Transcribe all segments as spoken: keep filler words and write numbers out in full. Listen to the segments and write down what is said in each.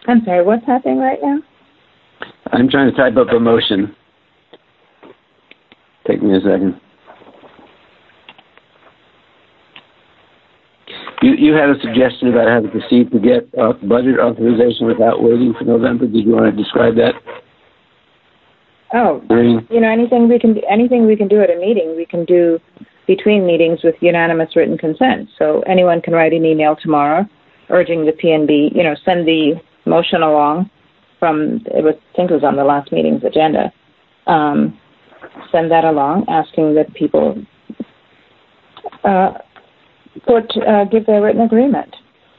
I'm sorry, what's happening right now? I'm trying to type up a motion. Take me a second. You you had a suggestion about how to proceed to get uh, budget authorization without waiting for November. Did you want to describe that? Oh, you know, anything we can anything we can do at a meeting, we can do between meetings with unanimous written consent. So anyone can write an email tomorrow urging the P N B, you know, send the motion along from, it was, I think it was on the last meeting's agenda. Um, send that along, asking that people uh, put uh, give their written agreement.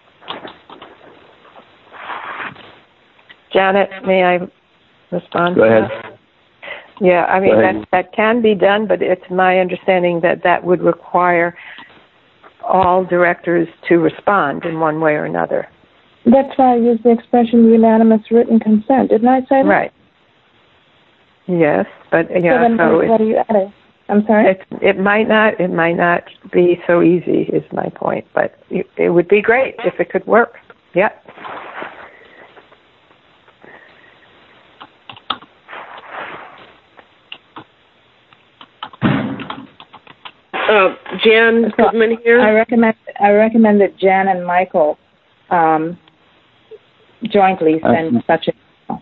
Janet, may I respond? Go ahead. To that? Yeah, I mean, that, that can be done, but it's my understanding that that would require all directors to respond in one way or another. That's why I used the expression unanimous written consent. Didn't I say that? Right. Yes, but yeah. So then so what are you adding? I'm sorry? It, it might not, it might not be so easy is my point, but it, it would be great if it could work. Yeah. Uh, Jan Goodman here. I recommend I recommend that Jan and Michael um, jointly send uh, such a.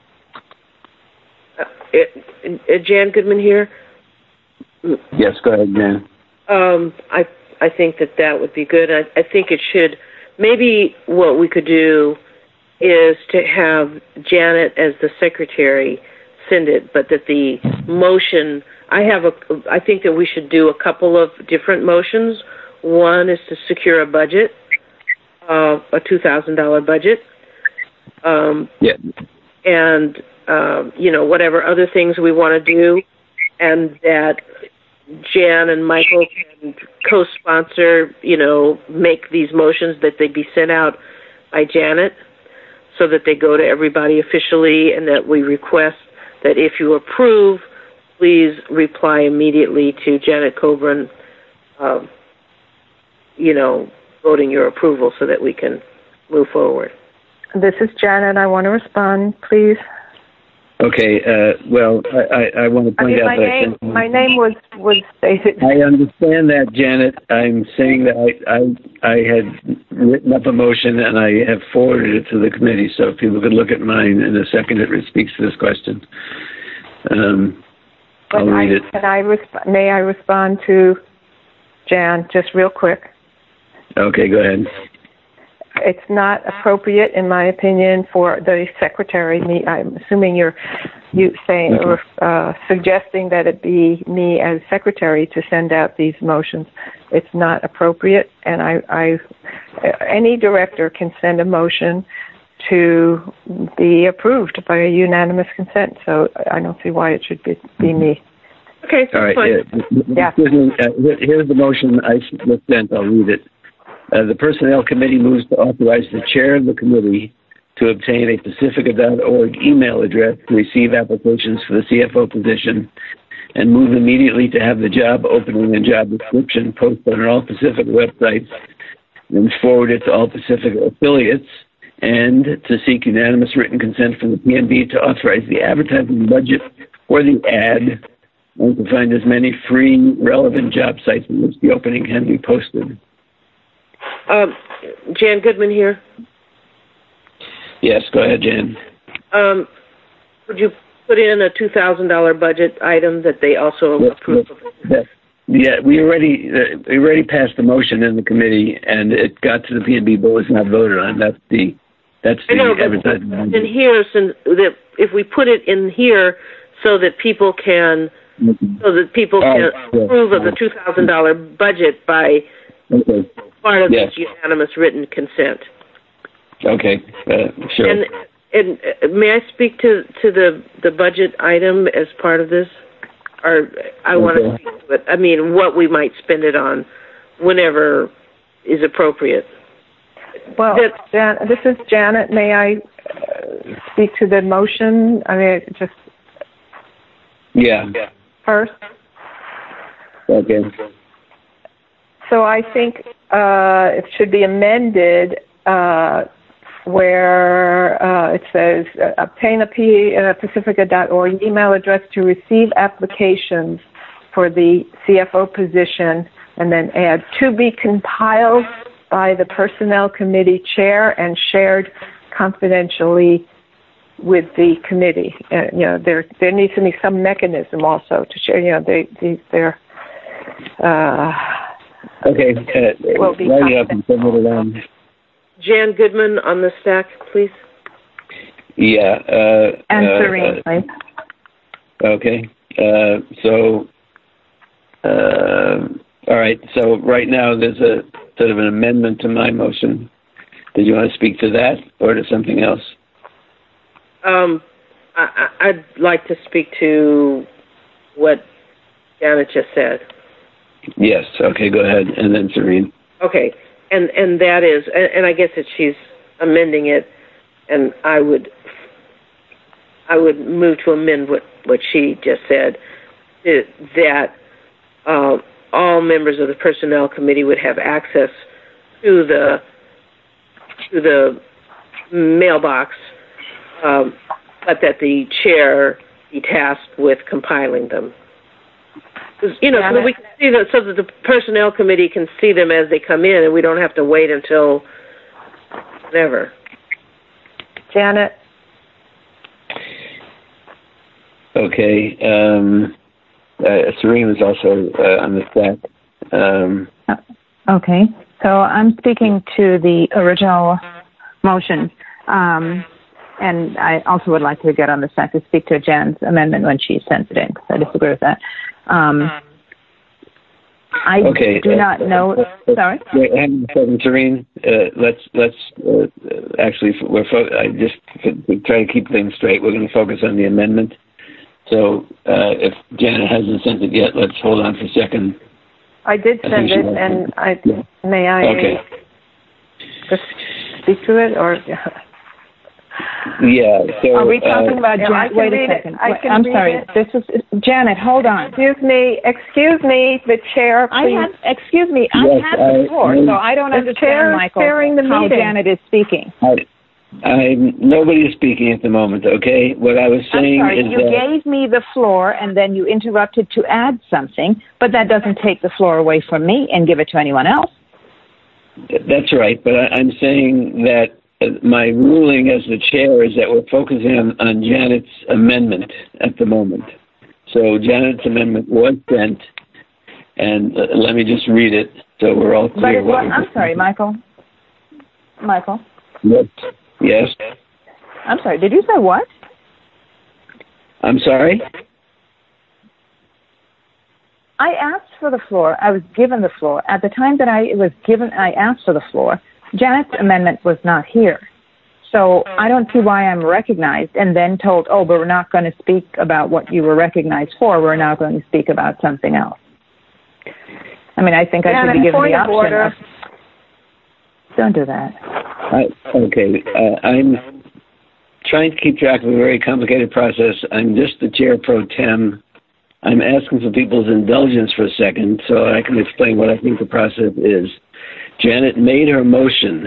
Uh, uh, Jan Goodman here. Yes, go ahead, Jan. Um, I I think that that would be good. I, I think it should. Maybe what we could do is to have Janet as the secretary send it, but that the motion. I have a. I think that we should do a couple of different motions. One is to secure a budget, uh, a two thousand dollar budget. Um, yeah. And uh, you know, whatever other things we want to do, and that Jan and Michael can co-sponsor. You know, make these motions that they be sent out by Janet, so that they go to everybody officially, and that we request that if you approve, please reply immediately to Janet Coburn, uh, you know, voting your approval so that we can move forward. This is Janet. I want to respond, please. Okay. Uh, well, I, I, I want to point I mean, out my that name, I, my name was, was stated. I understand that, Janet. I'm saying that I, I I had written up a motion and I have forwarded it to the committee, so people could look at mine in a second. It speaks to this question. Um, I'll But read I, it. Can I resp- may I respond to Jan just real quick? Okay, go ahead. It's not appropriate, in my opinion, for the secretary. Me, I'm assuming you're you saying Okay. or uh, suggesting that it be me as secretary to send out these motions. It's not appropriate, and I, I any director can send a motion to be approved by a unanimous consent. So I don't see why it should be, be me. Okay, All right. fine. Yeah. Yeah. Uh, here's the motion I sent. I'll read it. Uh, the Personnel Committee moves to authorize the chair of the committee to obtain a Pacifica dot org email address to receive applications for the C F O position and move immediately to have the job opening and job description posted on all Pacifica websites and forward it to all Pacifica affiliates, and to seek unanimous written consent from the P N B to authorize the advertising budget for the ad and to find as many free, relevant job sites in which the opening can be posted. Um, Jan Goodman here. Yes, go ahead, Jan. Um, would you put in a two thousand dollar budget item that they also Yes, approve? yes, yeah, we already uh, we already passed the motion in the committee, and it got to the P N B, but was not voted on. That's the that's the I know, but advertising. in here, since that if we put it in here so that people can so that people Oh, can yes. approve of the two thousand dollar budget by Okay. part of Yes. this unanimous written consent. Okay, uh, sure. And and uh, may I speak to, to the, the budget item as part of this? Or I want to Okay. speak to it. I mean, what we might spend it on whenever is appropriate. Well, That- Jan, this is Janet. May I uh, speak to the motion? I mean, just Yeah. first. Okay. So I think uh, it should be amended uh, where uh, it says, uh, obtain a P, uh, pacifica dot org email address to receive applications for the C F O position, and then add, to be compiled by the Personnel Committee Chair and shared confidentially with the committee. Uh, you know, there there needs to be some mechanism also to share. You know, they they they're. Uh, okay. Uh, will be right up and send it around. Jan Goodman on the stack, please. Yeah. Uh, and uh, Serene, uh, please. Okay. Uh, so. Uh, all right. So right now there's a sort of an amendment to my motion. Did you want to speak to that or to something else? Um, I, I'd like to speak to what Janet just said. Yes. Okay. Go ahead, and then Serene. Okay, and and that is, and, and I guess that she's amending it, and I would, I would move to amend what what she just said, that uh, all members of the Personnel Committee would have access to the to the mailbox. Um, but that the chair be tasked with compiling them. You know, so that we can see them, so that the Personnel Committee can see them as they come in, and we don't have to wait until whatever. Janet? Okay. Um, uh, Serene was also uh, on the stack. Um, okay. So I'm speaking to the original motion. Um, And I also would like to get on the stack to speak to Jan's amendment when she sends it in, because I disagree with that. Um, I okay, do uh, not know. Uh, sorry. Wait, hang on a second, Serene. Uh, let's let's uh, actually we're fo- I just to try to keep things straight. We're going to focus on the amendment. So uh, if Janet hasn't sent it yet, let's hold on for a second. I did I send it, it. and I Yeah. may I okay. just speak to it, or? Yeah. So, are we talking uh, about Janet? Wait a second. I'm sorry. It. This is Janet. Hold on. Excuse me. Excuse me, the chair. Please. I have. Excuse me. I yes, have the floor, I, so I don't the understand, Michael, the how meeting. Janet is speaking. I, I'm nobody is speaking at the moment. Okay. What I was saying I'm sorry. is You that gave me the floor, and then you interrupted to add something, but that doesn't take the floor away from me and give it to anyone else. That's right. But I, I'm saying that. My ruling as the chair is that we're focusing on, on Janet's amendment at the moment. So Janet's amendment was sent, and uh, let me just read it so we're all clear. But it, what well, I'm sorry, Michael. Michael. Yes. Yes. I'm sorry. Did you say what? I'm sorry? I asked for the floor. I was given the floor. At the time that I was given, I asked for the floor. Janet's amendment was not here. So I don't see why I'm recognized and then told, oh, but we're not going to speak about what you were recognized for. We're now going to speak about something else. I mean, I think I should be given the option. Order. Of, don't do that. I, okay. Uh, I'm trying to keep track of a very complicated process. I'm just the chair pro tem. I'm asking for people's indulgence for a second so I can explain what I think the process is. Janet made her motion,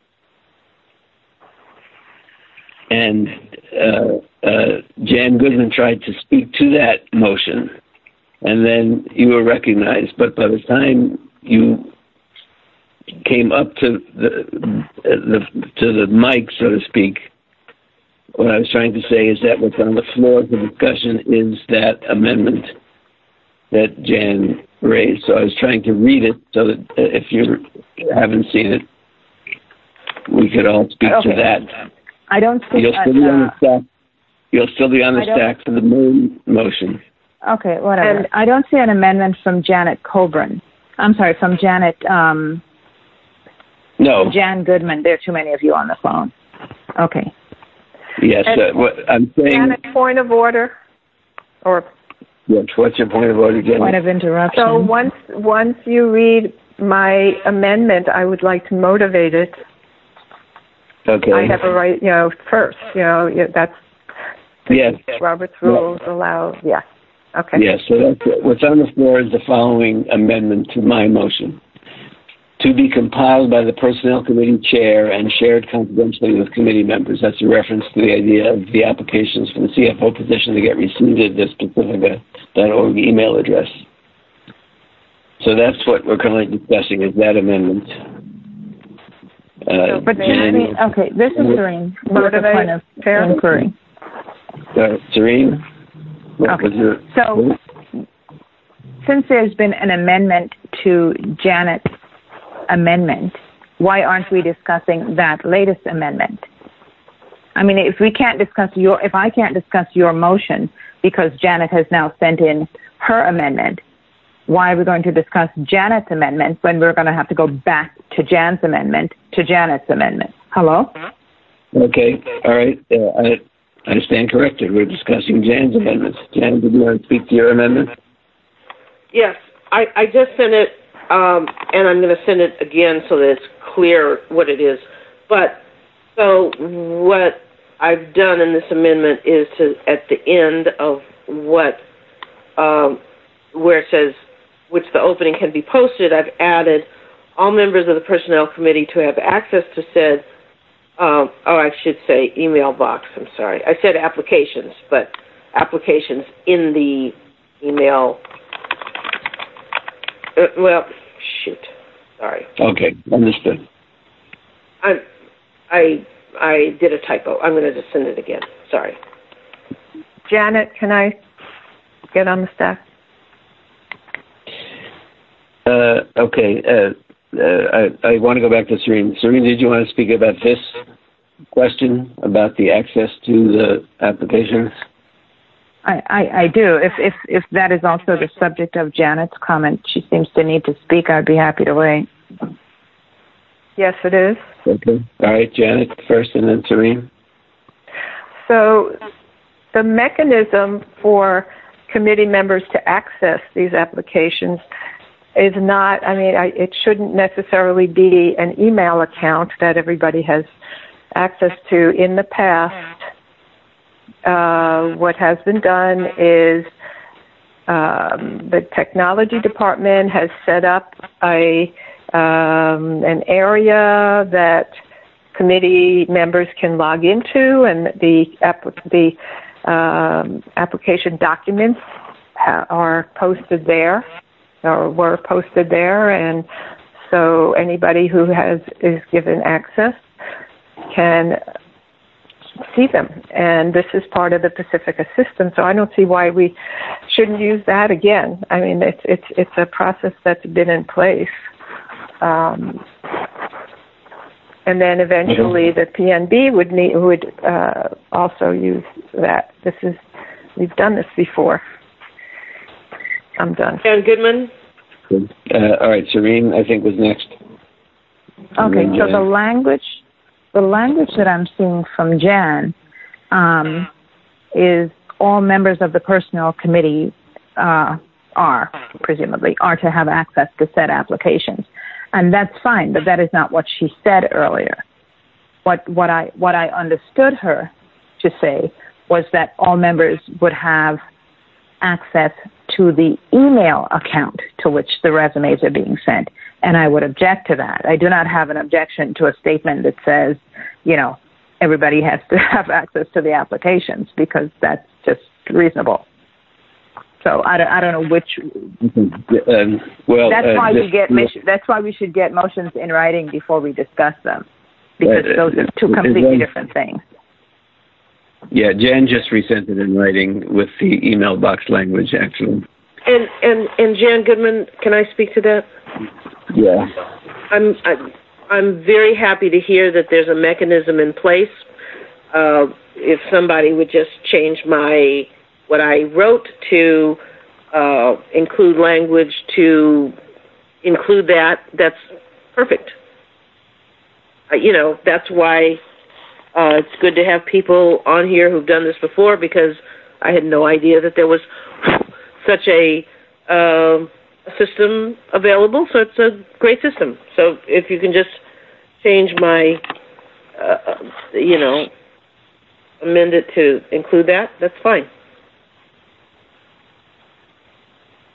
and uh, uh, Jan Goodman tried to speak to that motion, and then you were recognized. But by the time you came up to the, the to the mic, so to speak, what I was trying to say is that what's on the floor for discussion is that amendment that Jan raised. So I was trying to read it so that if you haven't seen it, we could all speak okay. to that. I don't see. You'll still be uh, on the stack. You'll still be on the stack for the main motion. Okay, whatever. And I don't see an amendment from Janet Coburn. I'm sorry, from Janet. Um, no. Jan Goodman. There are too many of you on the phone. Okay. Yes. Uh, what I'm saying. Janet, point of order, or. Yes. What's your point of order, Janet? Point of interruption. So once once you read my amendment, I would like to motivate it. Okay. I have a right, you know, first, you know, that's yes. Robert's rules yes. allow. Yeah. Okay. Yes. So that's what's on the floor is the following amendment to my motion: to be compiled by the Personnel Committee Chair and shared confidentially with committee members. That's a reference to the idea of the applications for the C F O position to get received at this Pacifica dot org email address. So that's what we're currently discussing, is that amendment. Uh, but Jan, okay, this is Serene. What a point of inquiry. Uh, Serene? Okay. Your, so, since there's been an amendment to Janet's amendment, why aren't we discussing that latest amendment? I mean, if we can't discuss your, if I can't discuss your motion because Janet has now sent in her amendment, why are we going to discuss Janet's amendment when we're going to have to go back to Jan's amendment to Janet's amendment? Hello? Okay. All right. Uh, I, I stand corrected. We're discussing Jan's amendments. Jan, did you want to speak to your amendment? Yes. I, I just sent it, um, and I'm going to send it again so that it's clear what it is. But, so what I've done in this amendment is to, at the end of what, um, where it says, which the opening can be posted, I've added all members of the Personnel Committee to have access to said, um, oh, I should say email box, I'm sorry. I said applications, but applications in the email. Uh, well, shoot, sorry. Okay, understood. I, I, I did a typo. I'm going to just send it again. Sorry. Janet, can I get on the staff? Uh, okay. Uh, uh, I, I want to go back to Serene. Serene, did you want to speak about this question about the access to the applications? I, I, I do. If, if if that is also the subject of Janet's comment, she seems to need to speak. I'd be happy to wait. Yes, it is. Okay. All right, Janet first, and then Serene. So, the mechanism for committee members to access these applications is not, I mean, I, it shouldn't necessarily be an email account that everybody has access to. In the past, uh, what has been done is um, the technology department has set up a um, an area that committee members can log into, and the app, the um, application documents ha- are posted there. or were posted there, and so anybody who has is given access can see them. And this is part of the Pacifica system, so I don't see why we shouldn't use that again. I mean, it's it's it's a process that's been in place, um, and then eventually the P N B would need would uh, also use that. This is we've done this before. I'm done. Jan Goodman? Uh, all right, Serene, I think, was next. Okay, so the language, the language that I'm seeing from Jan um, is all members of the Personnel Committee uh, are, presumably, are to have access to said applications. And that's fine, but that is not what she said earlier. What, what, I, what I understood her to say was that all members would have access to the email account to which the resumes are being sent. And I would object to that. I do not have an objection to a statement that says, you know, everybody has to have access to the applications, because that's just reasonable. So I don't, I don't know which. Um, well, that's uh, why this, we get. That's why we should get motions in writing before we discuss them, because uh, those are two completely different things. Yeah, Jan just resent it in writing with the email box language, actually. And and and Jan Goodman, can I speak to that? Yeah. I'm I'm, I'm very happy to hear that there's a mechanism in place. Uh, if somebody would just change my what I wrote to uh, include language to include that, that's perfect. Uh, you know, that's why. Uh, it's good to have people on here who've done this before, because I had no idea that there was such a uh, system available. So it's a great system. So if you can just change my, uh, you know, amend it to include that, that's fine.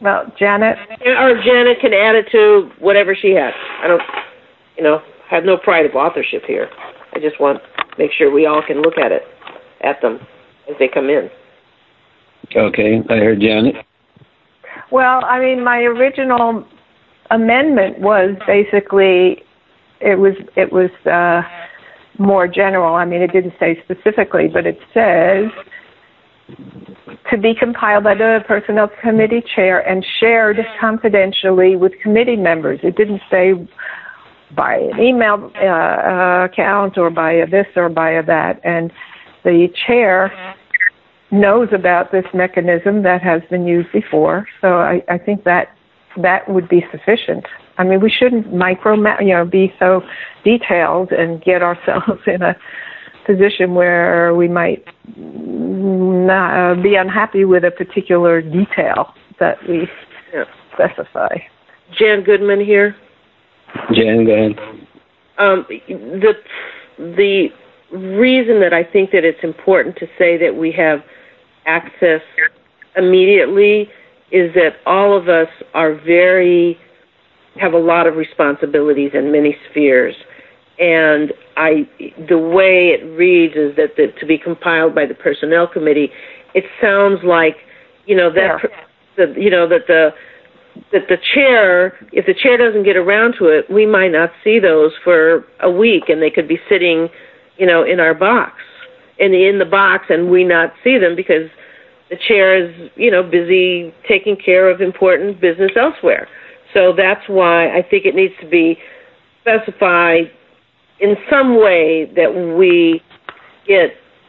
Well, Janet. Or Janet can add it to whatever she has. I don't, you know, have no pride of authorship here. I just want to make sure we all can look at it, at them as they come in. Okay, I heard Janet. Well, I mean, my original amendment was basically, it was, it was uh, more general. I mean, it didn't say specifically, but it says to be compiled by the Personnel Committee Chair and shared confidentially with committee members. It didn't say by an email uh, account or by a this or by a that. And the chair knows about this mechanism that has been used before. So I, I think that that would be sufficient. I mean, we shouldn't micro, you know, be so detailed and get ourselves in a position where we might not, uh, be unhappy with a particular detail that we yeah. specify. Jan Goodman here. Jan, go ahead. Um, the the reason that I think that it's important to say that we have access immediately is that all of us are very have a lot of responsibilities in many spheres. And I, the way it reads is that the, to be compiled by the Personnel Committee, it sounds like, you know, that, the, you know, that the, that the chair, if the chair doesn't get around to it, we might not see those for a week, and they could be sitting, you know, in our box, in the, in the box, and we not see them because the chair is, you know, busy taking care of important business elsewhere. So that's why I think it needs to be specified in some way that we get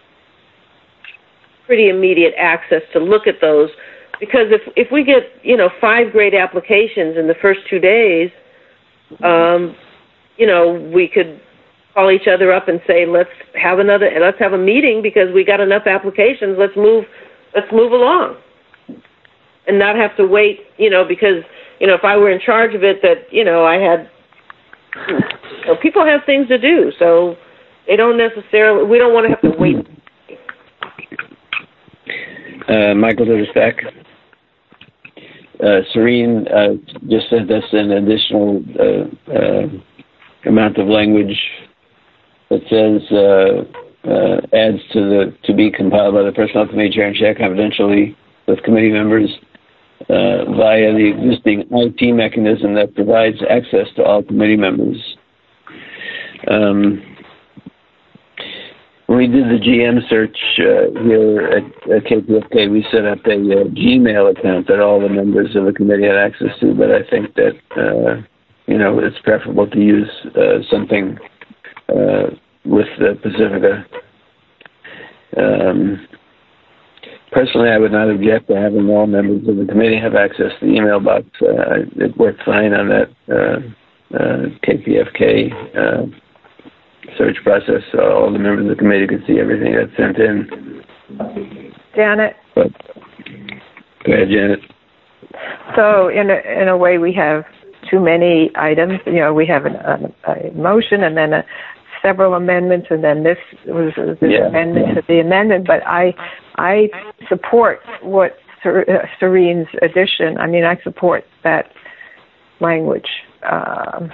pretty immediate access to look at those. Because if, if we get, you know, five great applications in the first two days, um, you know, we could call each other up and say, let's have another, let's have a meeting because we got enough applications. Let's move, let's move along, and not have to wait, you know, because, you know, if I were in charge of it, that, you know, I had, you know, people have things to do, so they don't necessarily, we don't want to have to wait. Uh, Michael Dudek. Uh, Serene uh, just sent us an additional uh, uh, amount of language that says uh, uh, adds to the to be compiled by the Personnel Committee Chair and shared confidentially with committee members uh, via the existing I T mechanism that provides access to all committee members. Um, When we did the G M search uh, here at, at K P F K, we set up a uh, Gmail account that all the members of the committee had access to, but I think that, uh, you know, it's preferable to use uh, something uh, with uh, Pacifica. Um, personally, I would not object to having all members of the committee have access to the email box. Uh, it worked fine on that uh, uh, K P F K uh search process, so all the members of the committee could see everything that's sent in. Janet? But, go ahead, Janet. So in a, in a way, we have too many items. You know, we have an, a, a motion and then a, several amendments, and then this was this yeah. amendment to the amendment. But I I support what Ser, uh, Serene's addition. I mean, I support that language. Um,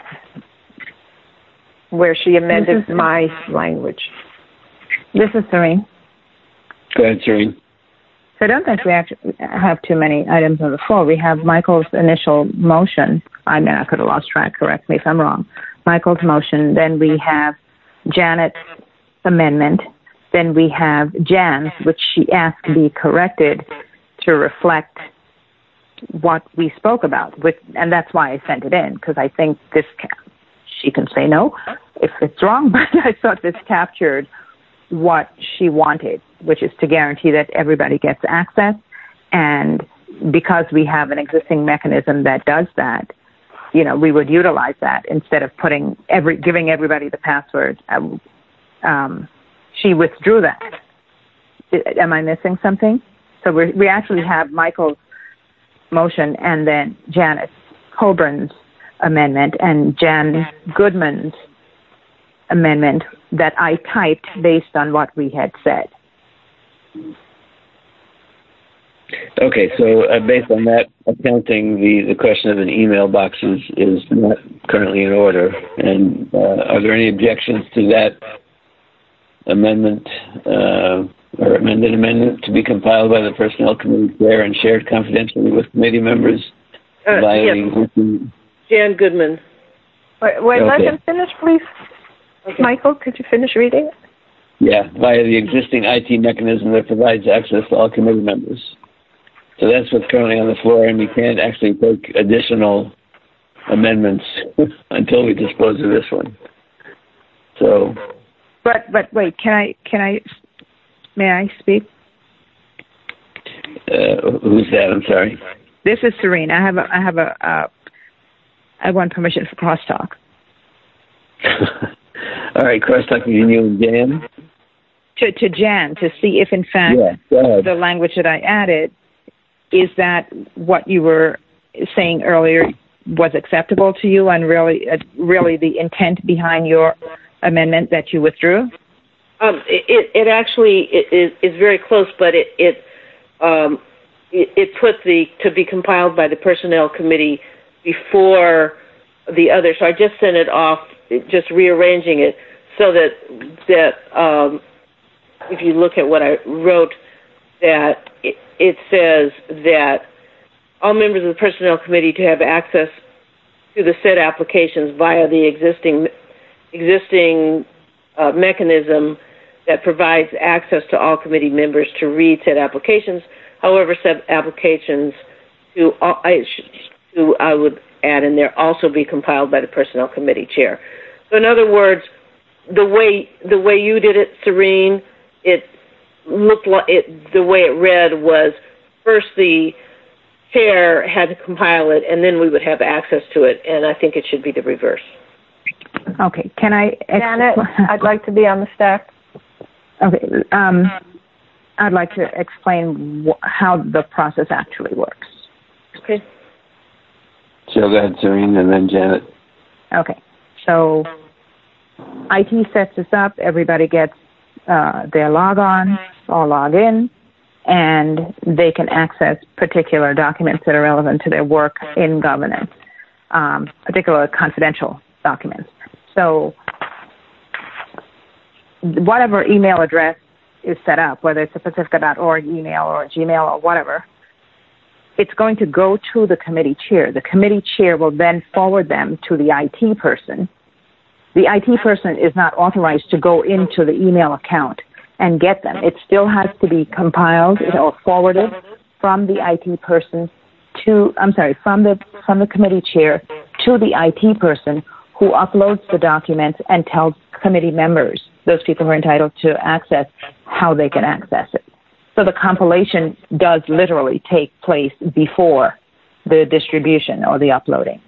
where she amended my language. This is Serene. Go ahead, Serene. So I don't think we actually have too many items on the floor. We have Michael's initial motion. I mean, I could have lost track. Correct me if I'm wrong. Michael's motion. Then we have Janet's amendment. Then we have Jan's, which she asked to be corrected to reflect what we spoke about. Which, and that's why I sent it in, because I think this she can say no if it's wrong, but I thought this captured what she wanted, which is to guarantee that everybody gets access. And because we have an existing mechanism that does that, you know, we would utilize that instead of putting every giving everybody the password. Um, she withdrew that. Am I missing something? So we we actually have Michael's motion and then Janet Colburn's amendment and Jan Goodman's amendment that I typed based on what we had said. Okay, so uh, based on that accounting, the, the question of an email box is, is not currently in order. And uh, are there any objections to that amendment uh, or amended amendment to be compiled by the Personnel Committee Chair and shared confidentially with committee members? Uh, via yes. the existing... Jan Goodman. Wait, wait Okay. let him finish, please. Okay. Michael, could you finish reading it? Yeah, via the existing I T mechanism that provides access to all committee members. So that's what's currently on the floor, and we can't actually take additional amendments until we dispose of this one. So, But but wait, can I can I may I speak? uh, who's that? I'm sorry. This is Serene. I have a I have a uh, I want permission for crosstalk. All right, crosstalk between you and Jan. To to Jan to see if in fact Yeah, go ahead. the language that I added, is that what you were saying earlier was acceptable to you, and really uh, really the intent behind your amendment that you withdrew? Um, it, it actually is, is very close, but it it, um, it it put the to be compiled by the Personnel Committee before the other. So I just sent it off, just rearranging it so that that um, if you look at what I wrote, that it, it says that all members of the Personnel Committee to have access to the said applications via the existing existing uh, mechanism that provides access to all committee members to read said applications. However, said applications to all, I, to I would add in there also be compiled by the Personnel Committee Chair. So, in other words, the way the way you did it, Serene, it looked like it. The way it read was first the chair had to compile it, and then we would have access to it. And I think it should be the reverse. Okay. Can I? Ex- Janet, I'd like to be on the staff. Okay. Um, I'd like to explain wh- how the process actually works. Okay. So go ahead, Serene, and then Janet. Okay. So I T sets this up. Everybody gets uh, their log on or log in, and they can access particular documents that are relevant to their work in governance, um, particular confidential documents. So whatever email address is set up, whether it's a pacifica dot org email or a Gmail or whatever, it's going to go to the committee chair. The committee chair will then forward them to the I T person. The I T person is not authorized to go into the email account and get them. It still has to be compiled or forwarded from the I T person to, I'm sorry, from the from the committee chair to the I T person, who uploads the documents and tells committee members, those people who are entitled to access, how they can access it. So the compilation does literally take place before the distribution or the uploading.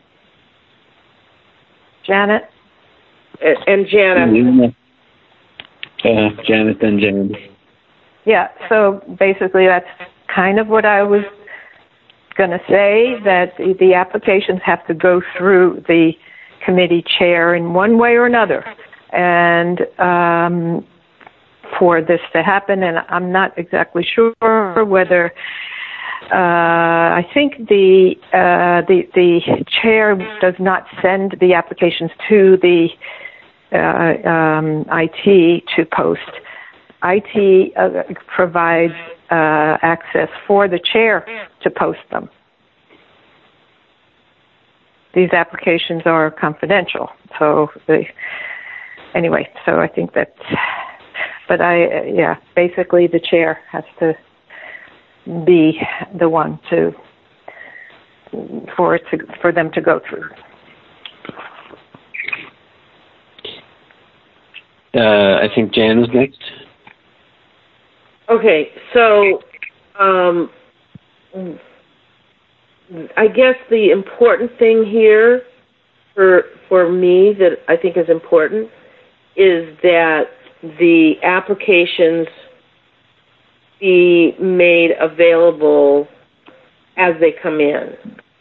Janet? And, and Janet. Uh, Janet, then Jan. Yeah, so basically that's kind of what I was going to say, that the, the applications have to go through the committee chair in one way or another. And um, for this to happen, and I'm not exactly sure whether, uh, I think the, uh, the, the chair does not send the applications to the uh, um, I T to post. I T uh, provides uh, access for the chair to post them. These applications are confidential, so they, anyway, so I think that, but I, yeah, basically the chair has to be the one to, for it to, for them to go through. Uh, I think Jan was next. Okay, so um, I guess the important thing here for for me that I think is important is that the applications be made available as they come in,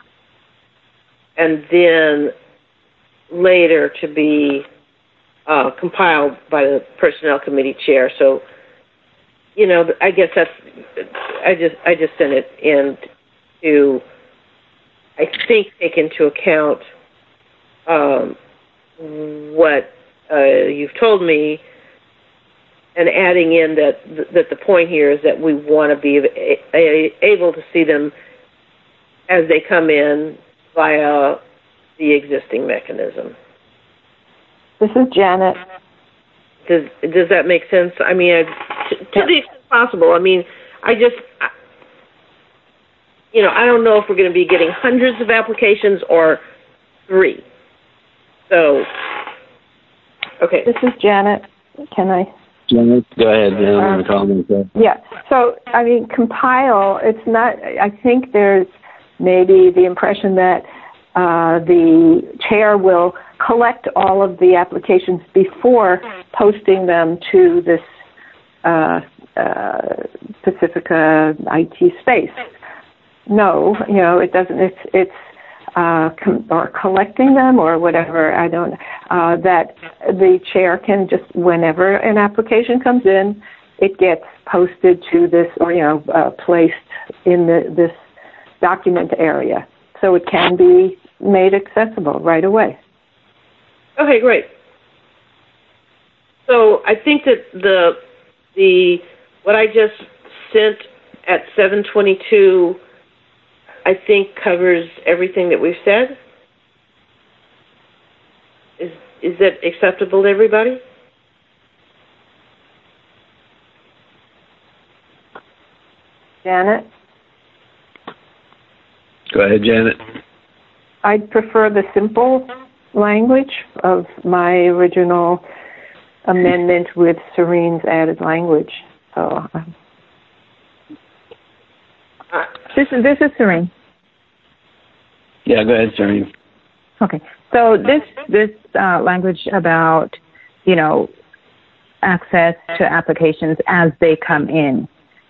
and then later to be uh, compiled by the Personnel Committee Chair. So, you know, I guess that's I just I just sent it in to, I think, take into account um, what uh, you've told me, and adding in that that the point here is that we want to be able to see them as they come in via the existing mechanism. This is Janet. Does does that make sense? I mean, I, to, to the extent possible. I mean, I just, I, you know, I don't know if we're going to be getting hundreds of applications or three. So, okay. This is Janet. Can I? Janet, go ahead. Um, call yeah. So, I mean, compile. It's not. I think there's maybe the impression that uh, the chair will collect all of the applications before posting them to this uh, uh, Pacifica I T space. No, you know, it doesn't. It's it's uh, com- or collecting them or whatever. I don't. Uh, that the chair can just, whenever an application comes in, it gets posted to this, or you know, uh, placed in the, this document area, so it can be made accessible right away. Okay, great. So I think that the the what I just sent at seven twenty-two, I think covers everything that we've said. Is is that acceptable to everybody? Janet? Go ahead, Janet. I'd prefer the simple language of my original amendment with Serene's added language. So um, uh, this is this is Serene. Yeah, go ahead, Serene. Okay, so this this uh, language about, you know, access to applications as they come in.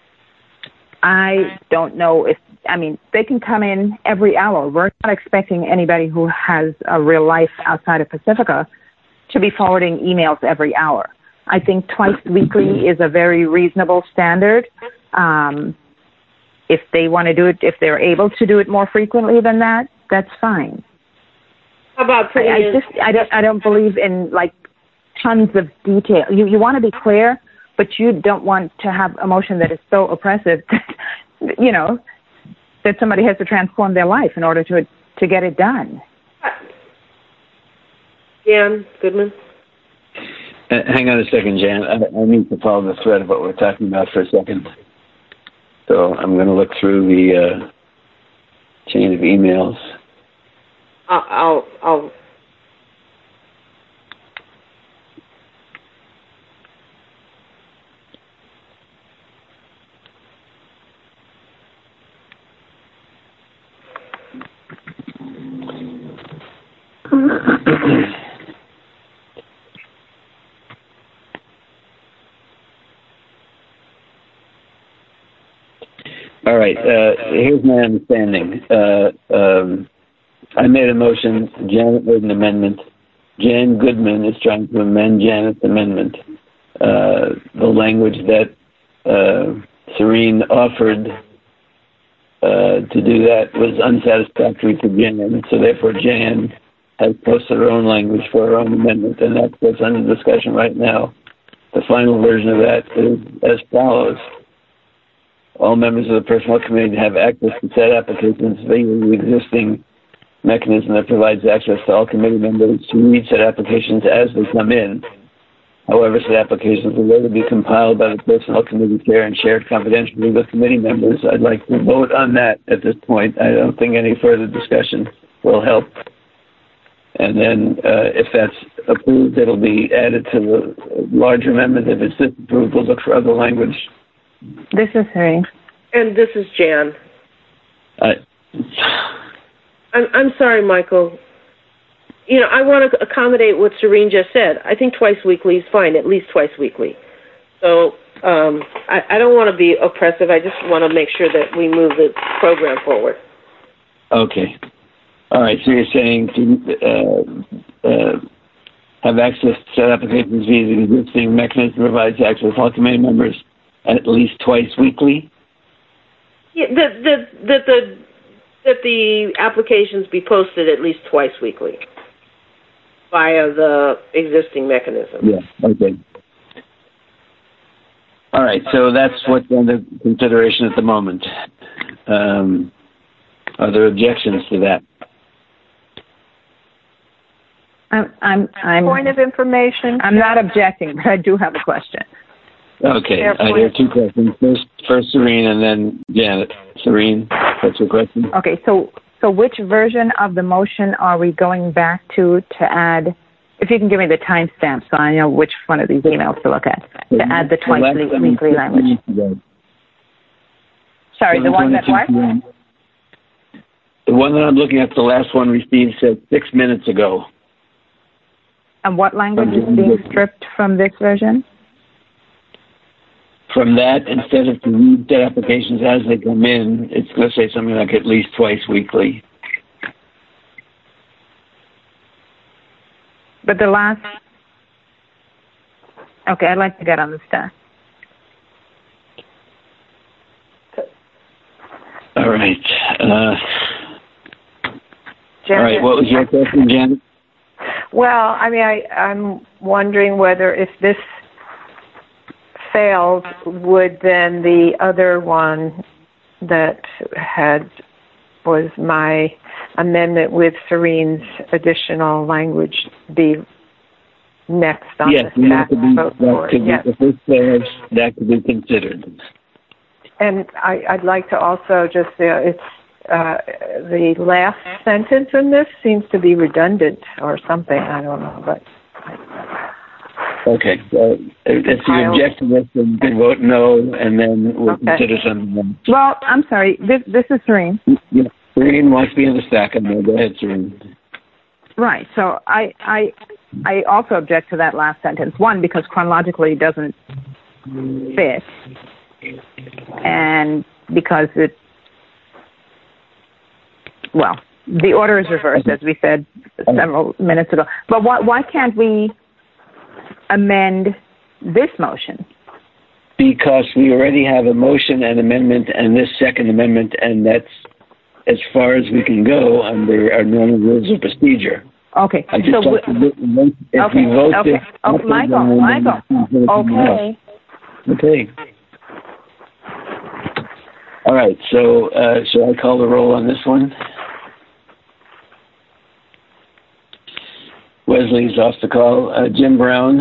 I don't know if, I mean, they can come in every hour. We're not expecting anybody who has a real life outside of Pacifica to be forwarding emails every hour. I think twice weekly is a very reasonable standard. Um, if they want to do it, if they're able to do it more frequently than that, that's fine. How about putting I, I in- just, I don't, I don't believe in like tons of detail. You, you want to be clear, but you don't want to have a motion that is so oppressive that, you know, that somebody has to transform their life in order to to get it done. Jan Goodman? Uh, hang on a second, Jan. I, I need to follow the thread of what we're talking about for a second. So I'm going to look through the uh, chain of emails. I'll... I'll, I'll All right. Uh, here's my understanding. Uh, um, I made a motion. Janet made an amendment. Jan Goodman is trying to amend Janet's amendment. Uh, the language that uh, Serene offered uh, to do that was unsatisfactory to Jan, so therefore Jan has posted her own language for her own amendment, and that's what's under discussion right now. The final version of that is as follows. All members of the Personnel Committee have access to said applications via the existing mechanism that provides access to all committee members to read said applications as they come in. However, said applications will later be compiled by the Personnel Committee Chair and shared confidentially with committee members. I'd like to vote on that at this point. I don't think any further discussion will help. And then uh, if that's approved, it'll be added to the larger amendment. If it's disapproved, we'll look for other language. This is Serene. And this is Jan. Uh, I'm, I'm sorry, Michael. You know, I want to accommodate what Serene just said. I think twice weekly is fine, at least twice weekly. So um, I, I don't want to be oppressive. I just want to make sure that we move the program forward. Okay. All right. So you're saying to uh, uh, have access to said applications via the existing mechanism provides access to all committee members at least twice weekly? Yeah, that that that the that the applications be posted at least twice weekly via the existing mechanism. Yeah. Okay. All right. So that's what's under consideration at the moment. Um, are there objections to that? I'm, I'm, I'm. Point of information. I'm not objecting, but I do have a question. Okay, I hear two questions. First, first Serene, and then Janet. Serene, what's your question? Okay, so so which version of the motion are we going back to to add? If you can give me the timestamp, so I know which one of these emails to look at to the add the twice the weekly language. Sorry, the one that what? The one that I'm looking at, the last one received said six minutes ago. And what language is being stripped from this version? From that, instead of to read the applications as they come in, it's going to say something like at least twice weekly. But the last... Okay, I'd like to get on the stack. All right. Uh, Janet, all right, what was your question, Janet? Well, I mean, I, I'm wondering whether if this fails, would then the other one that had was my amendment with Serene's additional language be next on yes, the stack? That could be, vote that for? could Yes. be, if this fails, that could be considered. And I, I'd like to also just, uh, it's uh, the last sentence in this seems to be redundant or something. I don't know, but. Okay. So if you object to this, then you can vote no, and then we'll Okay. consider something else. Well, I'm sorry. This this is Serene. Yeah. Serene wants to be in the stack. I'm going to go ahead, Serene. Right. So I I I also object to that last sentence. One, because chronologically it doesn't fit, and because it well, the order is reversed, as we said several minutes ago. But why why can't we amend this motion? Because we already have a motion and amendment and this second amendment, and that's as far as we can go under our normal rules of procedure. Okay. I just so like to vote, if okay. we vote okay. this, Oh, Michael, Michael. Okay. Okay. All right. So, uh, shall I call the roll on this one? Wesley's off the call. Uh, Jim Brown.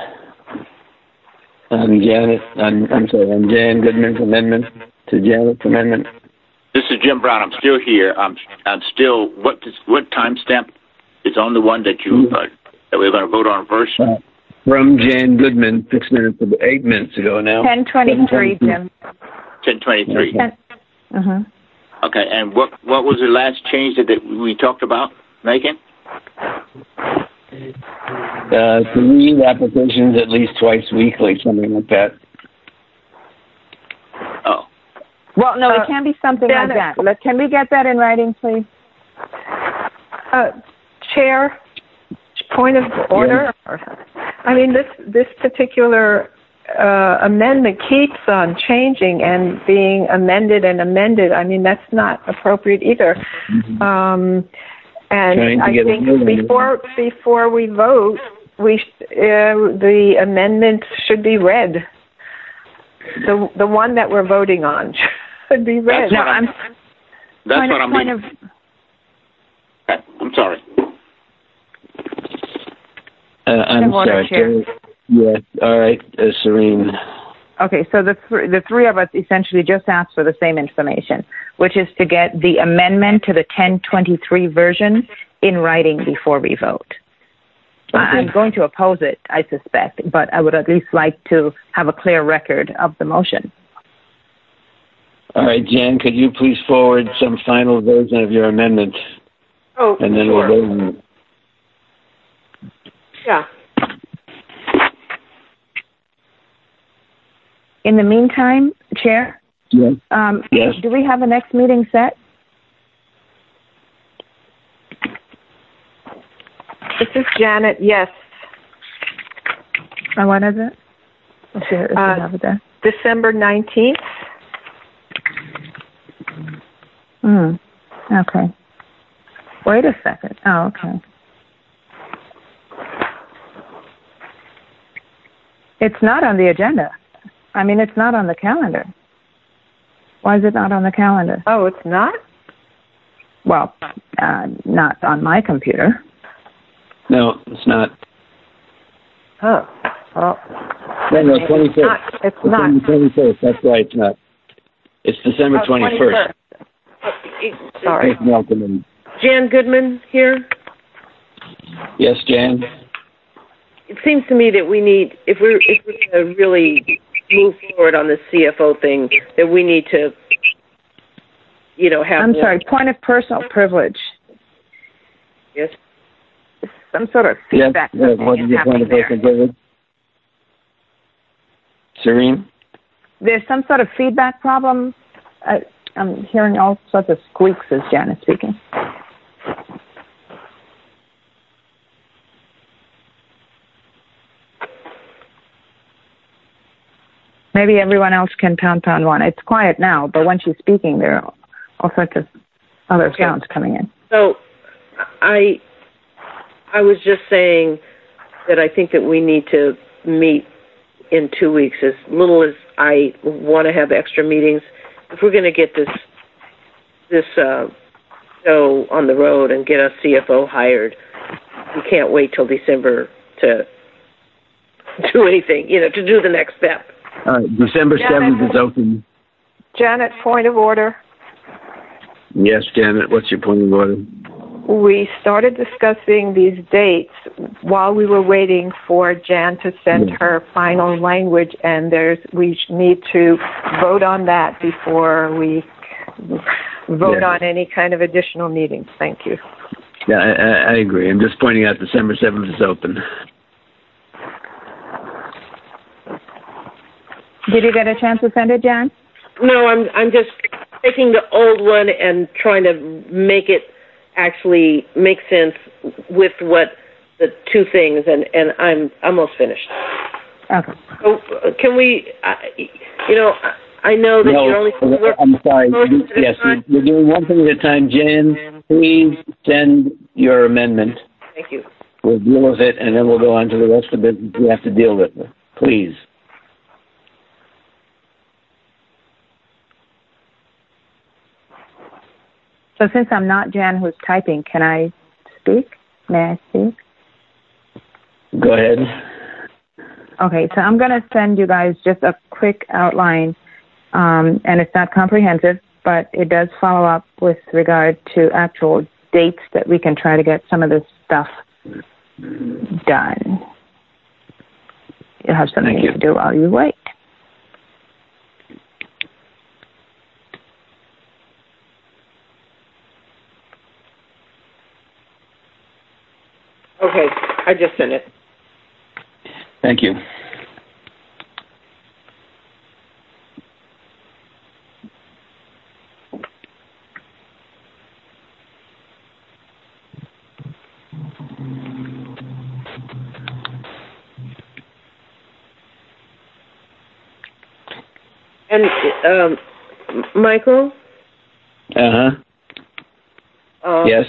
On Janet. On, I'm sorry. On Jan Goodman's amendment to Janet's amendment. This is Jim Brown. I'm still here. I'm I'm still. What what timestamp is on the one that you uh, that we're going to vote on first? Uh, from Jan Goodman, six minutes, eight minutes ago now. Ten twenty-three, Jim. Ten twenty-three. Uh-huh. Okay. And what what was the last change that, that we talked about making? Uh, to read applications at least twice weekly, something like that. Oh. Well, no, Uh, it can be something Janet, like that. Let, can we get that in writing, please? Uh, Chair, point of order. I mean, this this particular uh, amendment keeps on changing and being amended and amended. I mean, that's not appropriate either. Mm-hmm. Um, and Trying to I get think a before before we vote, we sh- uh, the amendment should be read. The the one that we're voting on should be read. That's what I'm. That's point what of, I'm. point Being, of, okay, I'm sorry. Uh, I'm order, sorry. Chair. Yes. All right, uh, Serene. Okay, so the th- the three of us essentially just asked for the same information, which is to get the amendment to the ten twenty-three version in writing before we vote. Okay. I'm going to oppose it, I suspect, but I would at least like to have a clear record of the motion. All right, Jan, could you please forward some final version of your amendment? Oh, and then sure. we'll vote on it. Yeah. In the meantime, Chair, Yes. um, Yes. do we have a next meeting set? This is Janet. Yes, And when is it? If you, if you Uh, have it there. December nineteenth. Hmm. Okay. Wait a second. Oh, okay. It's not on the agenda. I mean, it's not on the calendar. Why is it not on the calendar? Oh, it's not? Well, uh, not on my computer. No, it's not. Oh. Well, No, no, twenty-first. It's not. It's twenty-first. That's right. It's not. It's December Oh, twenty-first. twenty-first. Sorry. Jan Goodman here. Yes, Jan. It seems to me that we need, if we're if we're going to really move forward on the C F O thing, that we need to, you know, have. I'm sorry. Point of personal privilege. Yes. Some sort of feedback. Yes. What is your point of personal privilege? Serene? There's some sort of feedback problem. I, I'm hearing all sorts of squeaks as Jan is speaking. Maybe everyone else can pound pound one. It's quiet now, but when she's speaking, there are all sorts of other Okay. sounds coming in. So, I, I was just saying that I think that we need to meet in two weeks. As little as I want to have extra meetings, if we're going to get this this uh, show on the road and get a C F O hired, we can't wait till December to do anything. You know, to do the next step. All right. December seventh is open. Janet, point of order. Yes, Janet. What's your point of order? We started discussing these dates while we were waiting for Jan to send Yes. her final language, and there's we need to vote on that before we vote Yes. on any kind of additional meetings. Thank you. Yeah, I, I, I agree. I'm just pointing out December seventh is open. Did you get a chance to send it, Jan? No, I'm I'm just taking the old one and trying to make it actually make sense with what the two things, and, and I'm almost finished. Okay. So, uh, can we, uh, you know, I know that No, you're only working I'm sorry. most of the Yes, time. you're doing one thing at a time. Jan, please send your amendment. Thank you. We'll deal with it, and then we'll go on to the rest of the business we have to deal with. Please. So since I'm not Jan who's typing, can I speak? May I speak? Go ahead. Okay, so I'm going to send you guys just a quick outline, um, and it's not comprehensive, but it does follow up with regard to actual dates that we can try to get some of this stuff done. You'll have something Thank you. to do while you wait. Okay, I just sent it. Thank you. And um, Michael? Uh-huh. Um, Yes.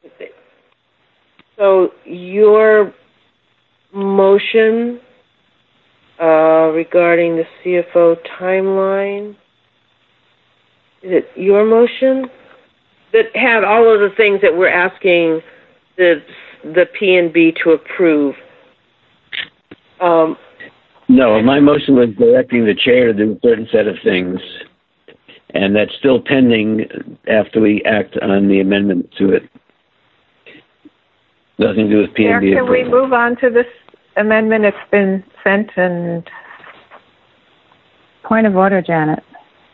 So your motion uh, regarding the C F O timeline, is it your motion? That had all of the things that we're asking the the P N B to approve. Um, No, my motion was directing the chair to do a certain set of things, and that's still pending after we act on the amendment to it. Nothing to do with P N B. Chair, can we approval. move on to this amendment? It's been sent, and Point of order, Janet.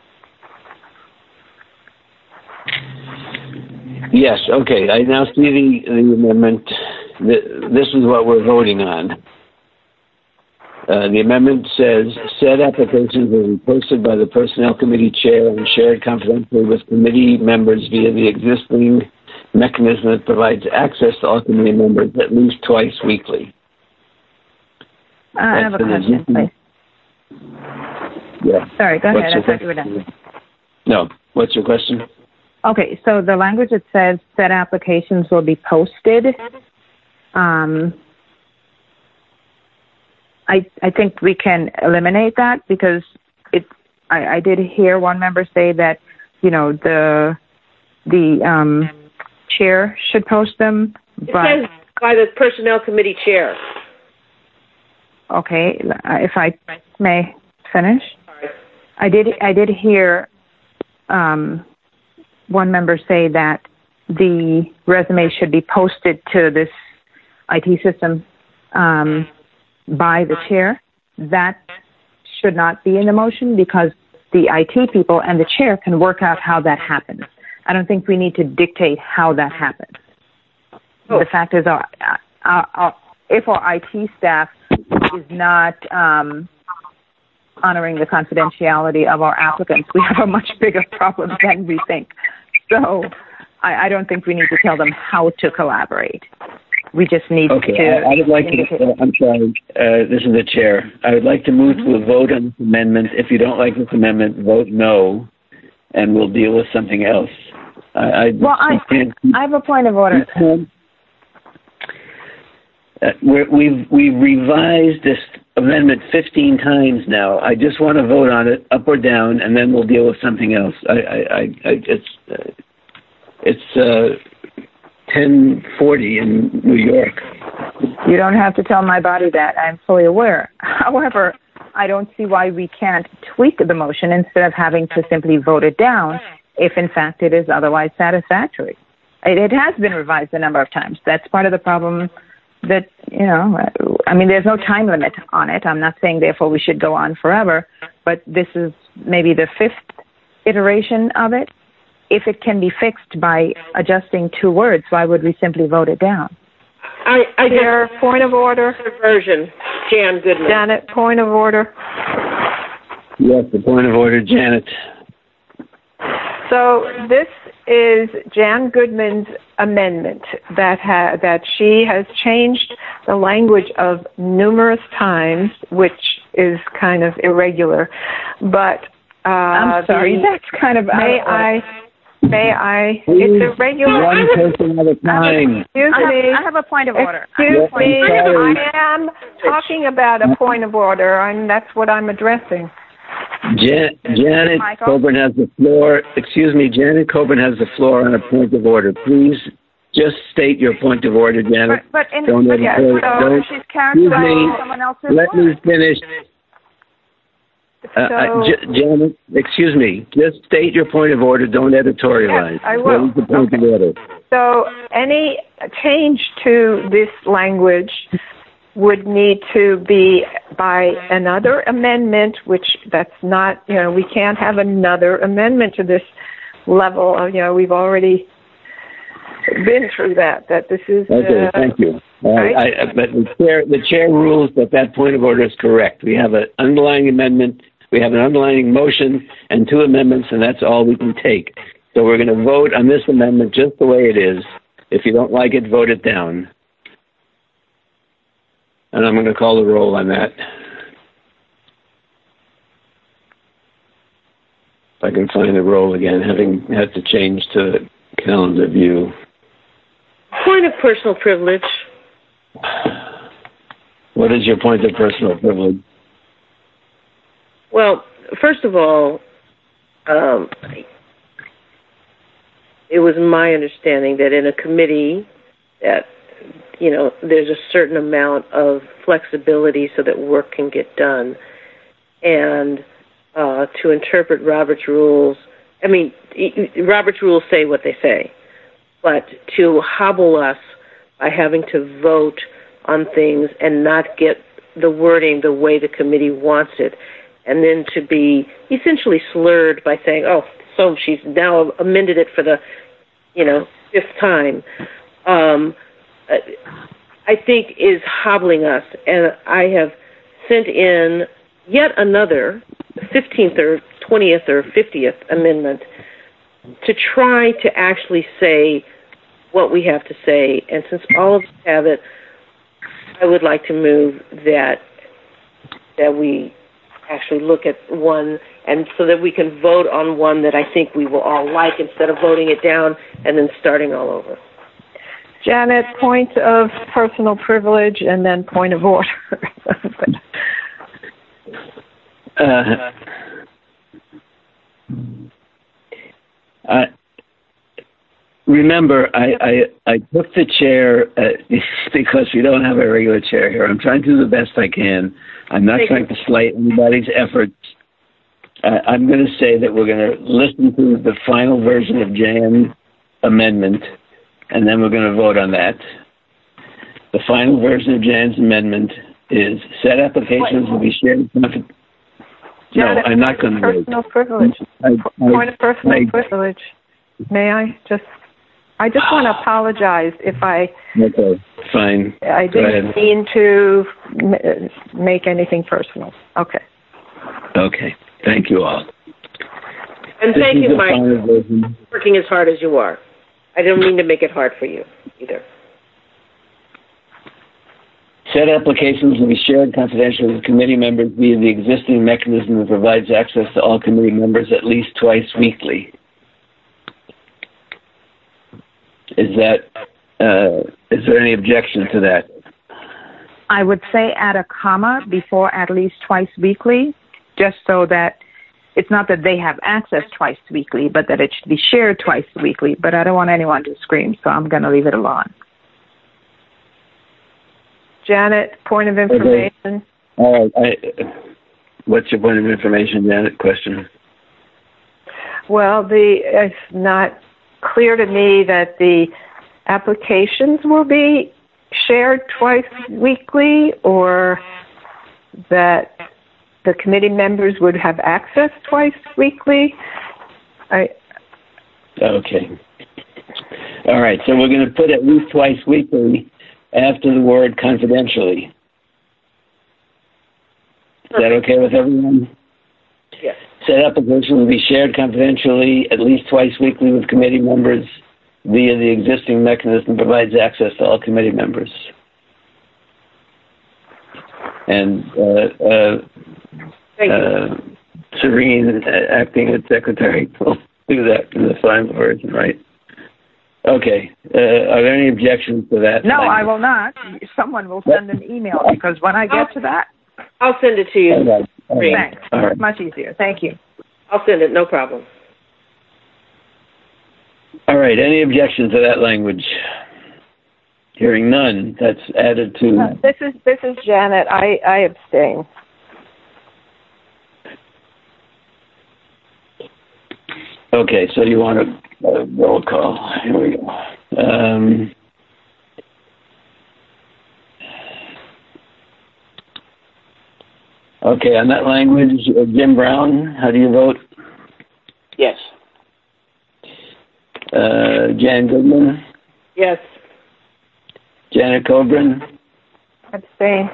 Yes, okay. I now see the, the amendment. The, this is what we're voting on. Uh, the amendment says, said applications will be posted by the Personnel Committee Chair and shared confidentially with committee members via the existing mechanism that provides access to all committee members at least twice weekly. Uh, I have a That's an question, existing- please. Yeah. Sorry, go What's ahead. your I thought you were question? done. No. What's your question? Okay, so the language that says said applications will be posted, um, I I think we can eliminate that because it. I, I did hear one member say that, you know, the the um, chair should post them, but it says by the personnel committee chair. Okay, if I may finish, I did I did hear. Um, one member say that the resume should be posted to this I T system um, by the chair. That should not be in the motion because the I T people and the chair can work out how that happens. I don't think we need to dictate how that happens. Oh. The fact is, our, our, our, if our I T staff is not um, honoring the confidentiality of our applicants, we have a much bigger problem than we think. So I, I don't think we need to tell them how to collaborate. We just need okay, to... Okay, I, I would like indicate. to... Uh, I'm sorry, uh, this is the chair. I would like to move mm-hmm. to a vote on this amendment. If you don't like this amendment, vote no, and we'll deal with something else. I, I well, I, I have a point of order. Uh, we're, we've we've revised this amendment fifteen times now. I just want to vote on it up or down, and then we'll deal with something else. I, I, I, I it's uh, it's uh, ten forty in New York. You don't have to tell my body that. I'm fully aware. However, I don't see why we can't tweak the motion instead of having to simply vote it down if, in fact, it is otherwise satisfactory. It, it has been revised a number of times. That's part of the problem. That, you know, I mean, there's no time limit on it. I'm not saying, therefore, we should go on forever, but this is maybe the fifth iteration of it. If it can be fixed by adjusting two words, why would we simply vote it down? I, I Your point of order. Version, Jan Goodman. Janet, point of order. Yes, the point of order, Janet. So this is Jan Goodman's amendment that ha- that she has changed the language of numerous times, which is kind of irregular. But uh, I'm sorry, the, that's kind of may I may I? It's irregular. One person at a time. Excuse I have, me. I have a point of order. Excuse yes, me. I am talking about a point of order, and that's what I'm addressing. Jan- Janet Michael? Coburn has the floor. Excuse me, Janet Coburn has the floor on a point of order. Please just state your point of order, Janet. But, but in, don't but yes, so don't, she's characterizing someone else's Let word. me finish. So, Uh, uh, J- Janet, excuse me. Just state your point of order. Don't editorialize. Yes, I will. What is the point Okay. of order? So any change to this language would need to be by another amendment, which that's not, you know, we can't have another amendment to this level of, you know, we've already been through that, that this is... Okay, uh, thank you. Uh, right? I, I, but the chair, the chair rules that that point of order is correct. We have an underlying amendment, we have an underlying motion and two amendments, and that's all we can take. So we're going to vote on this amendment just the way it is. If you don't like it, vote it down. And I'm going to call the roll on that. If I can find the roll again, having had to change to calendar view. Point of personal privilege. What is your point of personal privilege? Well, first of all, um, it was my understanding that in a committee that, you know, there's a certain amount of flexibility so that work can get done. And uh, to interpret Robert's rules, I mean, Robert's rules say what they say, but to hobble us by having to vote on things and not get the wording the way the committee wants it, and then to be essentially slurred by saying, oh, so she's now amended it for the, you know, fifth time, um, I think is hobbling us. And I have sent in yet another fifteenth or twentieth or fiftieth amendment to try to actually say what we have to say. And since all of us have it, I would like to move that that we actually look at one and so that we can vote on one that I think we will all like instead of voting it down and then starting all over. Janet, point of personal privilege and then point of order. uh, I, remember, I, I, I took the chair uh, because we don't have a regular chair here. I'm trying to do the best I can. I'm not Thank trying you. to slight anybody's efforts. Uh, I'm going to say that we're going to listen to the final version of Jan's amendment, and then we're going to vote on that. The final version of Jan's amendment is said applications Wait. will be shared. Janet, no, I'm not going to vote. Personal privilege. I, I, Point of personal I, privilege. May I just? I just want to apologize if I. Okay, fine. I didn't mean to m- make anything personal. Okay. Okay. Thank you all. And This thank is you, the Mike, final version. for working as hard as you are. I don't mean to make it hard for you either. Said applications will be shared confidentially with committee members via the existing mechanism that provides access to all committee members at least twice weekly. Is that, uh, is there any objection to that? I would say add a comma before at least twice weekly, just so that it's not that they have access twice weekly, but that it should be shared twice weekly. But I don't want anyone to scream, so I'm going to leave it alone. Janet, point of information. Okay. All right. I, what's your point of information, Janet? Question. Well, the it's not clear to me that the applications will be shared twice weekly, or that the committee members would have access twice weekly. I. Okay. All right. So we're going to put at least twice weekly after the word confidentially. Is that okay with everyone? Yes. Said application will be shared confidentially at least twice weekly with committee members via the existing mechanism that provides access to all committee members. And uh, uh, Thank uh, Serene, uh, acting as secretary, will do that in the final version, right? Okay. Uh, are there any objections to that? No, I will not. Someone will send an email, because when I get to that, I'll send it to you. All right. All right. thanks. All right. Much easier. Thank you. I'll send it, no problem. All right. Any objection to that language? Hearing none, that's added to. Uh, this is this is Janet. I, I abstain. Okay, so you want a, a roll call. Here we go. Um, okay, on that language, uh, Jim Brown, how do you vote? Yes. Uh, Jan Goodman? Yes. Janet Coburn? Abstain.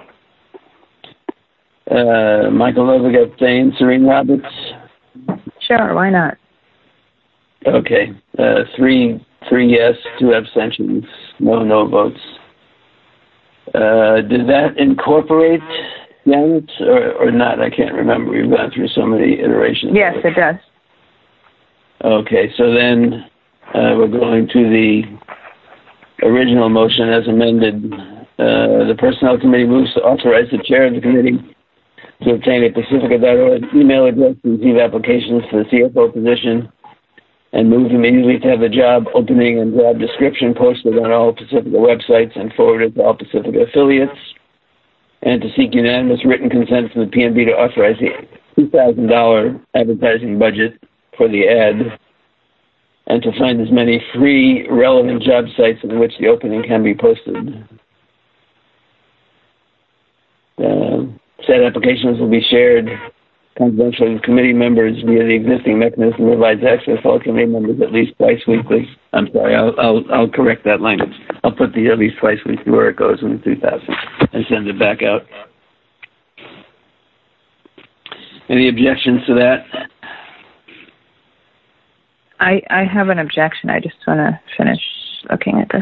Uh, Michael Novak abstain. Serene Roberts? Sure, why not? Okay, uh, three, three yes, two abstentions, no no votes. Uh, did that incorporate Janet or, or not? I can't remember. We've gone through so many iterations. Yes, it does. Okay, so then uh, we're going to the original motion as amended. Uh, the Personnel Committee moves to authorize the chair of the committee to obtain a Pacifica dot org email address to receive applications for the C F O position, and move immediately to have the job opening and job description posted on all Pacifica websites and forwarded to all Pacifica affiliates, and to seek unanimous written consent from the P N B to authorize the two thousand dollars advertising budget for the ad, and to find as many free, relevant job sites in which the opening can be posted. Uh, said applications will be shared confidentially with committee members via the existing mechanism that provides access to all committee members at least twice weekly. I'm sorry, I'll, I'll, I'll correct that language. I'll put the at least twice weekly where it goes in the two thousand and send it back out. Any objections to that? I, I have an objection. I just want to finish looking at this.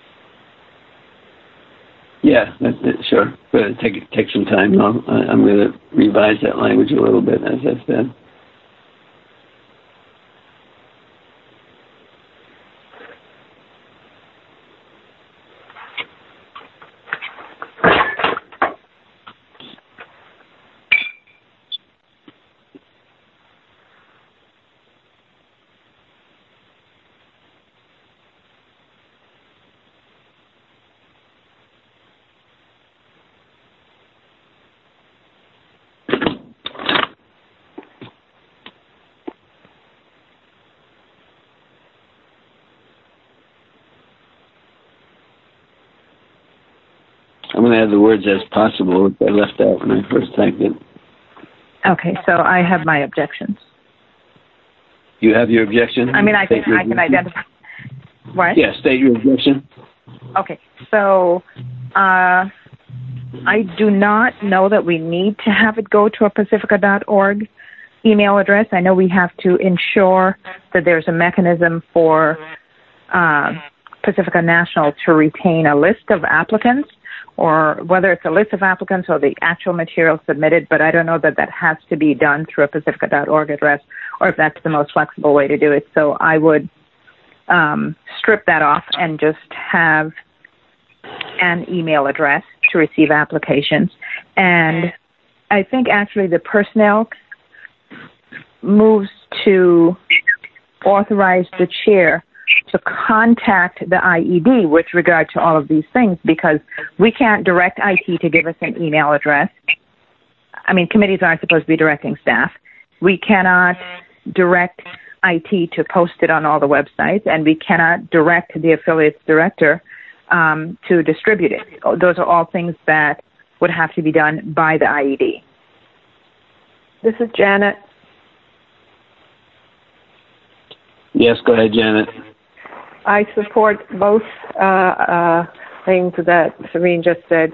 Yeah, that, that, sure. But take take some time. I'll, I'm going to revise that language a little bit, as I said. I'm going to add the words as possible, which I left out when I first typed it. Okay, so I have my objections. You have your objection? I mean, I can, I can identify. What? Yeah, state your objection. Okay, so uh, I do not know that we need to have it go to a Pacifica dot org email address. I know we have to ensure that there's a mechanism for uh, Pacifica National to retain a list of applicants, or whether it's a list of applicants or the actual material submitted, but I don't know that that has to be done through a Pacifica dot org address, or if that's the most flexible way to do it. So I would um, strip that off and just have an email address to receive applications. And I think actually the personnel moves to authorize the chair to contact the I E D with regard to all of these things, because we can't direct I T to give us an email address. I mean, committees aren't supposed to be directing staff. We cannot direct I T to post it on all the websites, and we cannot direct the affiliates director um, to distribute it. Those are all things that would have to be done by the I E D. This is Janet. Yes, go ahead, Janet. I support both uh, uh, things that Serene just said.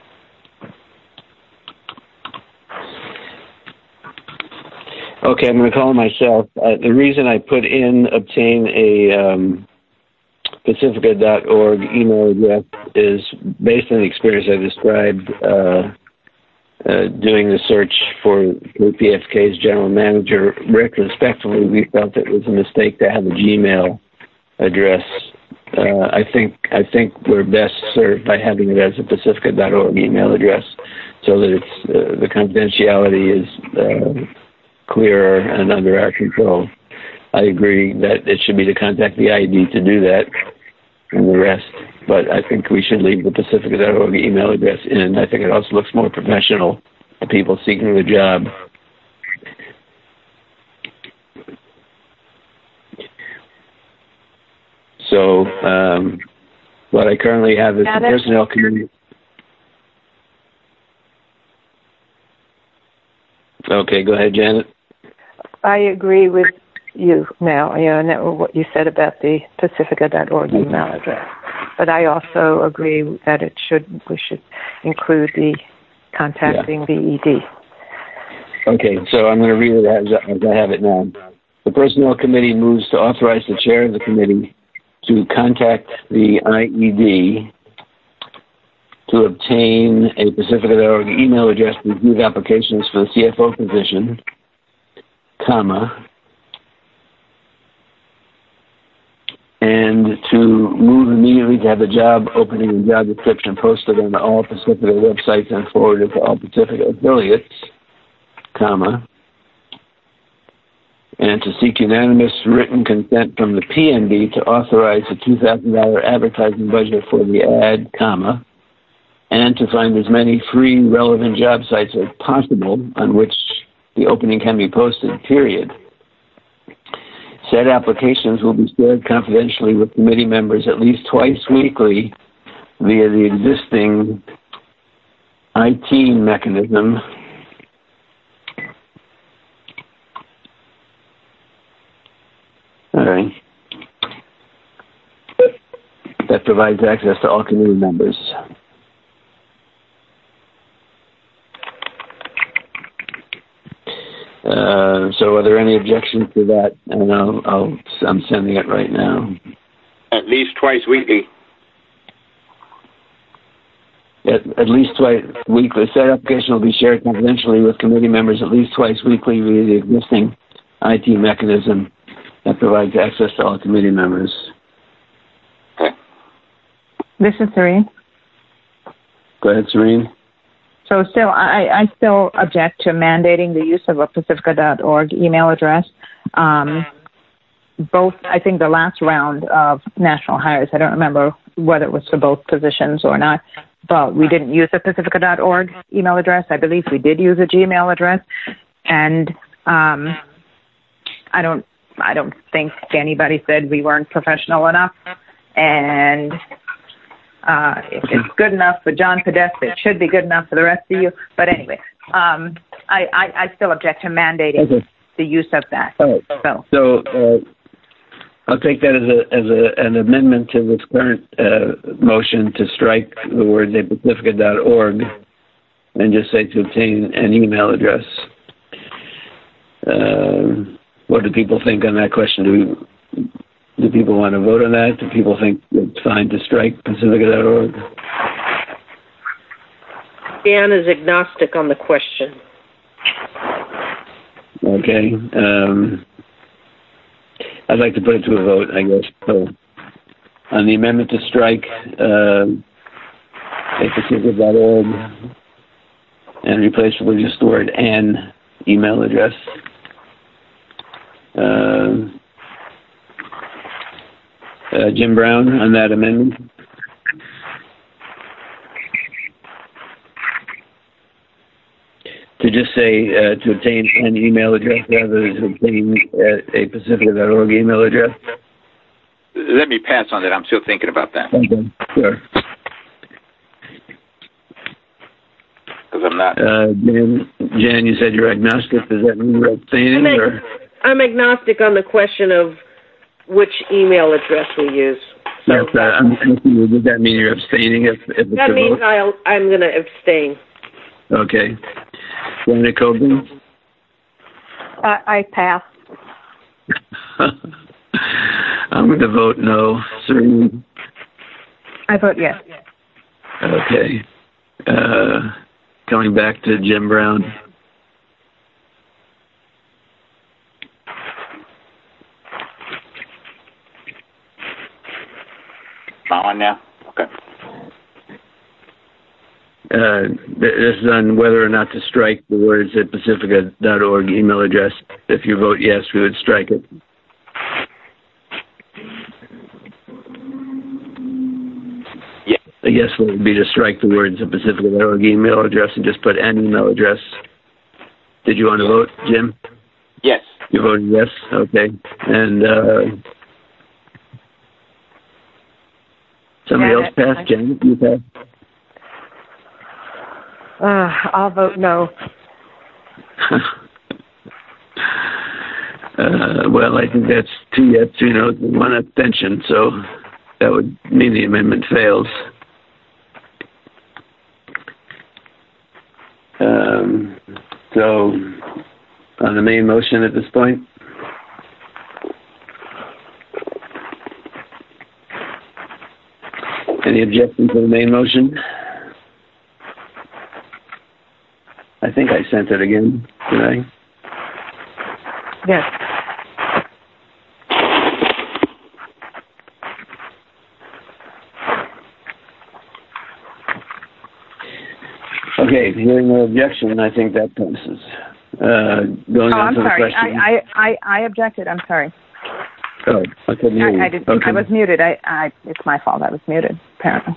Okay, I'm going to call myself. Uh, the reason I put in obtain a um, Pacifica dot org email address is based on the experience I described uh, uh, doing the search for K P F K's general manager. Retrospectively, we felt it was a mistake to have a Gmail address. Uh, I think I think we're best served by having it as a Pacifica dot org email address, so that it's uh, the confidentiality is uh, clearer and under our control. I agree that it should be to contact the I E D to do that and the rest, but I think we should leave the Pacifica dot org email address in. I think it also looks more professional to people seeking the job. So um, what I currently have is the personnel committee. Okay, go ahead, Janet. I agree with you now, you know, what you said about the Pacifica dot org email address. But I also agree that it should we should include the contacting yeah. the E D. Okay, so I'm going to read it as, as I have it now. The Personnel Committee moves to authorize the chair of the committee to contact the I E D to obtain a Pacifica dot org email address to receive applications for the C F O position, comma, and to move immediately to have the job opening and job description posted on all Pacifica websites and forwarded to all Pacifica affiliates, comma, and to seek unanimous written consent from the P N B to authorize a two thousand dollars advertising budget for the ad, comma, and to find as many free relevant job sites as possible on which the opening can be posted, period. Said applications will be shared confidentially with committee members at least twice weekly via the existing I T mechanism All right. That provides access to all committee members. Uh, so are there any objections to that? And I'll, I'll, I'm sending it right now. At least twice weekly. At, at least twice weekly. Said application will be shared confidentially with committee members at least twice weekly via the existing I T mechanism that provides access to all committee members. Okay. This is Serene. Go ahead, Serene. So still, I, I still object to mandating the use of a Pacifica dot org email address. Um, both, I think the last round of national hires, I don't remember whether it was for both positions or not, but we didn't use a Pacifica dot org email address. I believe we did use a Gmail address. And um, I don't I don't think anybody said we weren't professional enough. And Uh, if it's good enough for John Podesta, it should be good enough for the rest of you. But anyway, um, I, I, I still object to mandating okay. the use of that. All right. So, so uh, I'll take that as a as a, an amendment to this current uh, motion to strike the words a pacifica dot org and just say to obtain an email address. Uh, what do people think on that question? Do we, do people want to vote on that? Do people think it's fine to strike pacifica dot org? Dan is agnostic on the question. Okay. Um, I'd like to put it to a vote, I guess. So, on the amendment to strike uh, a pacifica dot org and replace it with just the word "an" email address. Uh, uh, Jim Brown on that amendment. To just say uh, to obtain an email address rather than to obtain uh, a pacifica dot org email address. Let me pass on that. I'm still thinking about that. Okay, sure. Because I'm not. Uh, Jan, Jan, you said you're agnostic. Does that mean you're abstaining? I'm, or? I'm agnostic on the question of which email address we use. So Yes, uh, I'm asking, does that mean you're abstaining if, if it's that a means vote? I'll, I'm going to abstain. Okay. Janet Coburn? I, I pass. I'm going to vote no. Serene? I vote yes. Okay. Uh, coming back to Jim Brown. Am I on now? Okay. Uh, this is on whether or not to strike the words at pacifica dot org email address. If you vote yes, we would strike it. Yes. A yes vote would be to strike the words at pacifica dot org email address and just put an email address. Did you want to vote, Jim? Yes. You voted yes? Okay. And uh, somebody Janet, else passed? Janet, you passed? Uh, I'll vote no. uh, well, I think that's two yes, two no's, and one abstention, so that would mean the amendment fails. Um, so, on the main motion at this point? Any objections to the main motion? I think I sent it again, did I? Yes. Okay, hearing no objection, I think that passes. Uh, going Oh, on I'm to the sorry. question. I, I, I, I objected. I'm sorry. Oh, I couldn't hear you. I, I, did, okay. I was muted. I, I, it's my fault. I was muted, apparently.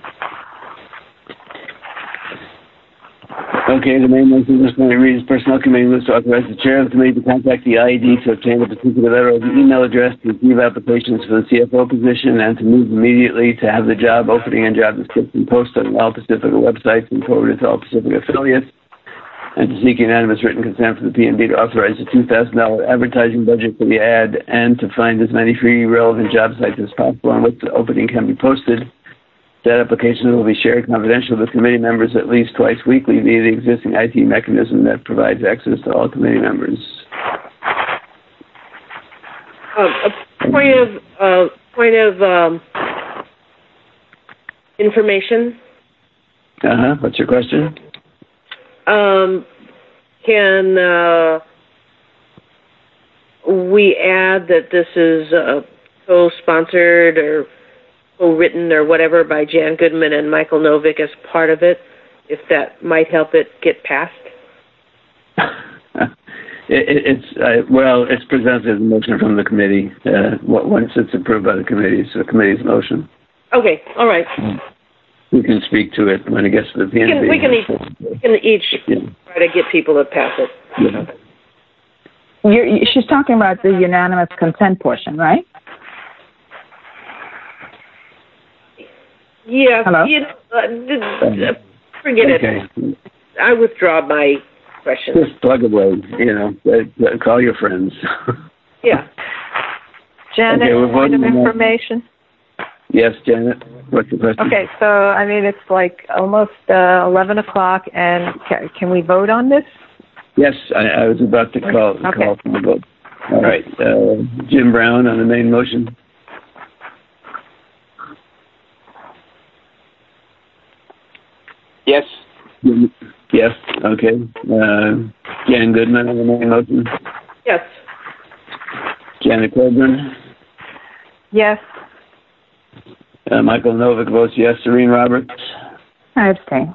Okay, the main motion this point reads Personnel Committee moves to authorize the chair of the committee to contact the I E D to obtain a particular letter of email address to receive applications for the C F O position and to move immediately to have the job opening and job description posted on all Pacifica websites and forwarded to all Pacifica affiliates, and to seek unanimous written consent for the P N B to authorize a two thousand dollars advertising budget for the ad and to find as many free relevant job sites as possible on which the opening can be posted. That application will be shared confidentially with committee members at least twice weekly via the existing I T mechanism that provides access to all committee members. Um, a point of uh, point of um, information. Uh huh. What's your question? Um, can uh, we add that this is uh, co-sponsored or co-written or whatever by Jan Goodman and Michael Novick as part of it, if that might help it get passed? it, it, it's uh, well, it's presented as a motion from the committee. Uh, once it's approved by the committee, it's the committee's motion. Okay, all right. We can speak to it when it gets to the P N B. We can, we can, each, we can each yeah. try to get people to pass it. Yeah. You're, you, she's talking about the unanimous consent portion, right? Yeah. Hello? You know, uh, forget Okay. it. I withdraw my question. Just plug away, you know, uh, call your friends. Yeah. Janet, Okay, we're point of voting on- information. Yes, Janet, what's the question? Okay, so, I mean, it's like almost uh, eleven o'clock, and can, can we vote on this? Yes, I, I was about to call, Okay. call for the vote. All right, uh, Jim Brown on the main motion. Yes. Yes, okay. Uh, Jan Goodman on the main motion. Yes. Janet Coburn. Yes. Uh, Michael Novick votes yes. Serene Roberts. I abstain.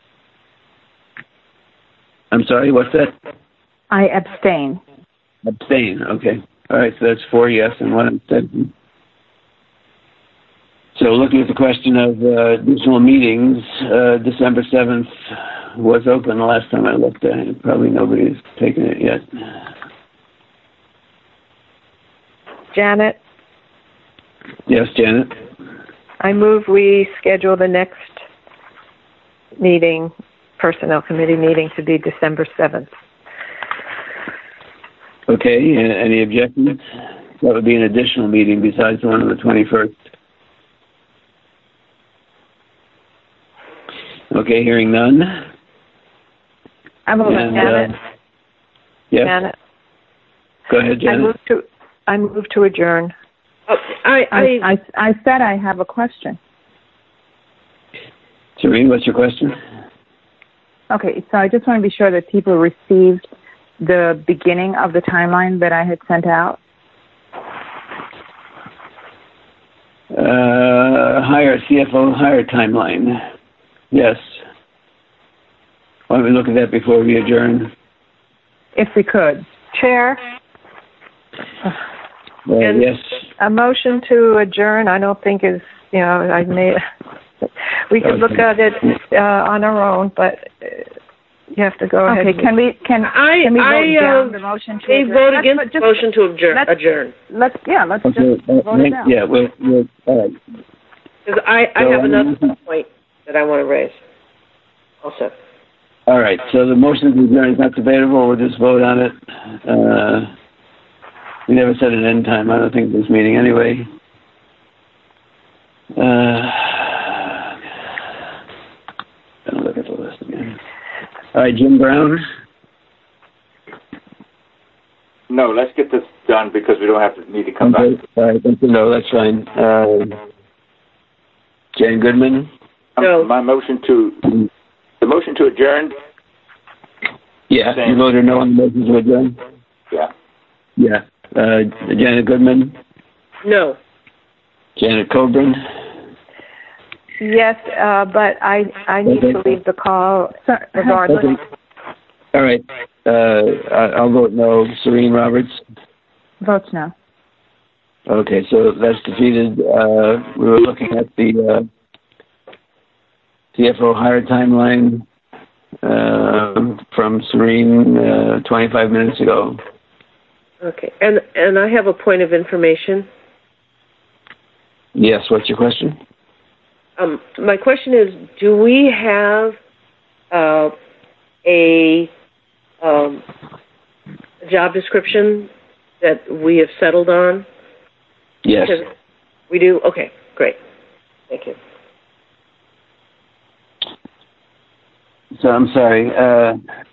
I'm sorry, what's that? I abstain. Abstain, okay. All right, so that's four yes and one abstention. So looking at the question of uh, additional meetings, uh, December seventh was open the last time I looked at it. Probably nobody's taken it yet. Janet, Yes, Janet? I move we schedule the next meeting, Personnel Committee meeting, to be December seventh. Okay, uh, any objections? That would be an additional meeting besides the one on the twenty-first. Okay, hearing none. I will And, Janet. uh, yes, Janet, go ahead, I Janet. move to I move to adjourn. Oh, I, I, I, I, I said I have a question. Serene, what's your question? Okay, so I just want to be sure that people received the beginning of the timeline that I had sent out. Uh, hire C F O hire timeline. Yes. Why don't we look at that before we adjourn? If we could. Chair, Uh, And- yes. a motion to adjourn I don't think is, you know, I made, we could look Okay. at it uh, on our own, but uh, you have to go ahead. Okay, can we can I, can we vote I, down uh, the motion to they adjourn? vote Let's against just- the motion to adjourn. let's- adjourn. Let's yeah, let's Okay. just uh, vote it hang- down. yeah, we'll, we'll, all right. Because I, I So, have um, another point that I want to raise also. All right, so the motion to adjourn is not debatable. We'll just vote on it. Uh, we never set an end time, I don't think, this meeting anyway. Uh, gonna look at the list again. All right, Jim Brown. No, let's get this done because we don't have to need to come Okay. back. All right, thank you. No, that's fine. Uh, Jane Goodman. Um, No. My motion to the motion to adjourn. Yeah, Same. you voted no on the motion to adjourn. Yeah. Yeah. Uh, Janet Goodman. No. Janet Coburn. Yes, uh, but I I need Okay. to leave the call So, regardless. Okay. All right. Uh, I- I'll vote no. Serene Roberts. votes no. Okay, so that's defeated. Uh, we were looking at the uh, C F O hire timeline uh, from Serene uh, twenty-five minutes ago. Okay. And and I have a point of information. Yes, what's your question? Um, my question is, do we have uh, a um, job description that we have settled on? Yes. Because we do? Okay, great. Thank you. So I'm sorry. Uh,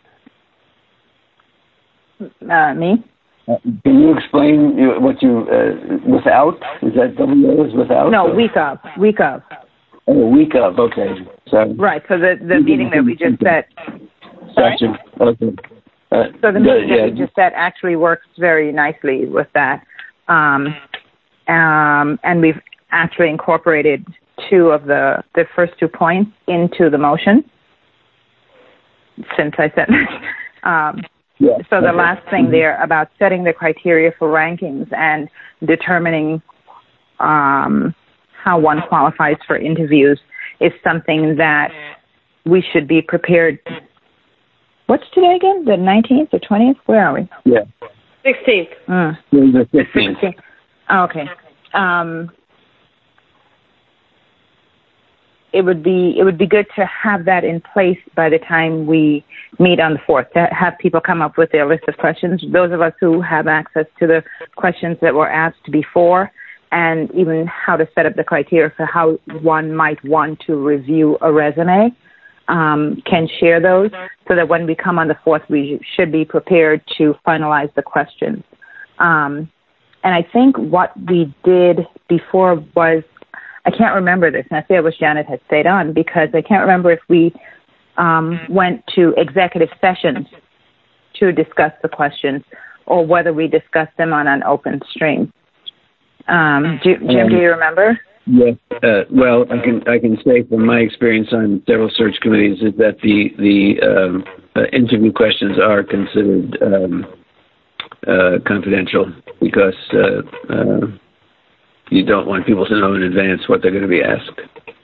Uh, me? Uh, Can you explain you- what you, uh, without? Is that W O is without? No, or- week of. Week of. Oh, week of, okay. Sorry. Right. So the the meeting that we just set. Sorry? Gotcha. Okay. Uh, So the good, meeting that yeah. we just set actually works very nicely with that. Um, um, and we've actually incorporated two of the, the first two points into the motion since I said um, Yeah, so the okay. last thing there about setting the criteria for rankings and determining um, how one qualifies for interviews is something that we should be prepared. What's today again? The nineteenth or twentieth? Where are we? Yeah. sixteenth. Mm. The fifteenth. Oh, okay. Um, it would be it would be good to have that in place by the time we meet on the fourth, to have people come up with their list of questions. Those of us who have access to the questions that were asked before, and even how to set up the criteria for how one might want to review a resume, um, can share those so that when we come on the fourth, we should be prepared to finalize the questions. Um, and I think what we did before was, I can't remember this, and I say I wish Janet had stayed on, because I can't remember if we um, went to executive sessions to discuss the questions or whether we discussed them on an open stream. Um, do, Jim, um, do you remember? Yes. Uh, well, I can I can say from my experience on several search committees is that the the um, uh, interview questions are considered um, uh, confidential because uh, uh, you don't want people to know in advance what they're going to be asked.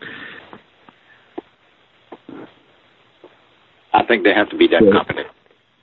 I think they have to be done yeah. confidential.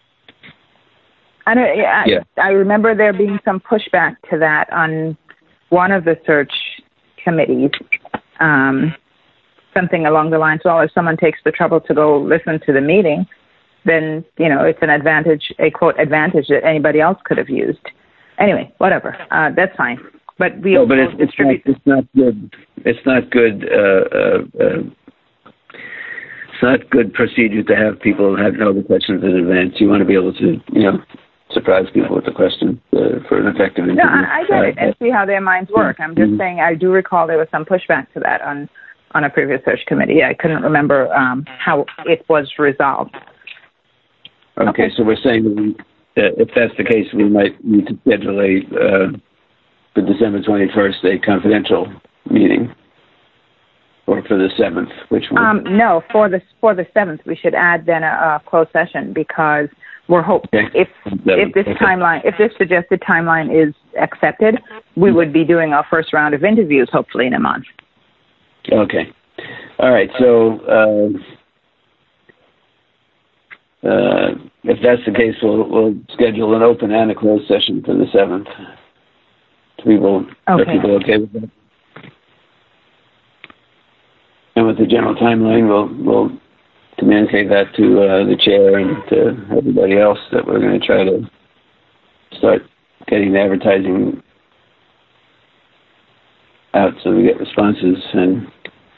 I don't. Yeah, yeah. I, I remember there being some pushback to that on one of the search committees, um, something along the lines, well, if someone takes the trouble to go listen to the meeting, then, you know, it's an advantage, a quote, advantage that anybody else could have used. Anyway, whatever. Uh, that's fine. But we no, but it's, it's, not, it's not good. It's not good. Uh, uh, uh, it's not good procedure to have people have know the questions in advance. You want to be able to, you know, surprise people with the question uh, for an effective interview. No, I, I get it, and see how their minds work. I'm just mm-hmm. saying I do recall there was some pushback to that on, on a previous search committee. I couldn't remember um, how it was resolved. Okay, okay. So we're saying that we, uh, if that's the case, we might need to schedule a, uh, for December twenty-first, a confidential meeting. Or for the seventh, which one? Um, no, for the, for the seventh, we should add then a, a closed session because we're hoping okay. if if this okay. timeline, if this suggested timeline is accepted, we would be doing our first round of interviews hopefully in a month. Okay. All right. So uh, uh, if that's the case, we'll we'll schedule an open and a closed session for the seventh. People, okay. Are people okay with that? And with the general timeline, we'll we'll. communicate that to uh, the chair and to everybody else that we're going to try to start getting the advertising out so we get responses. And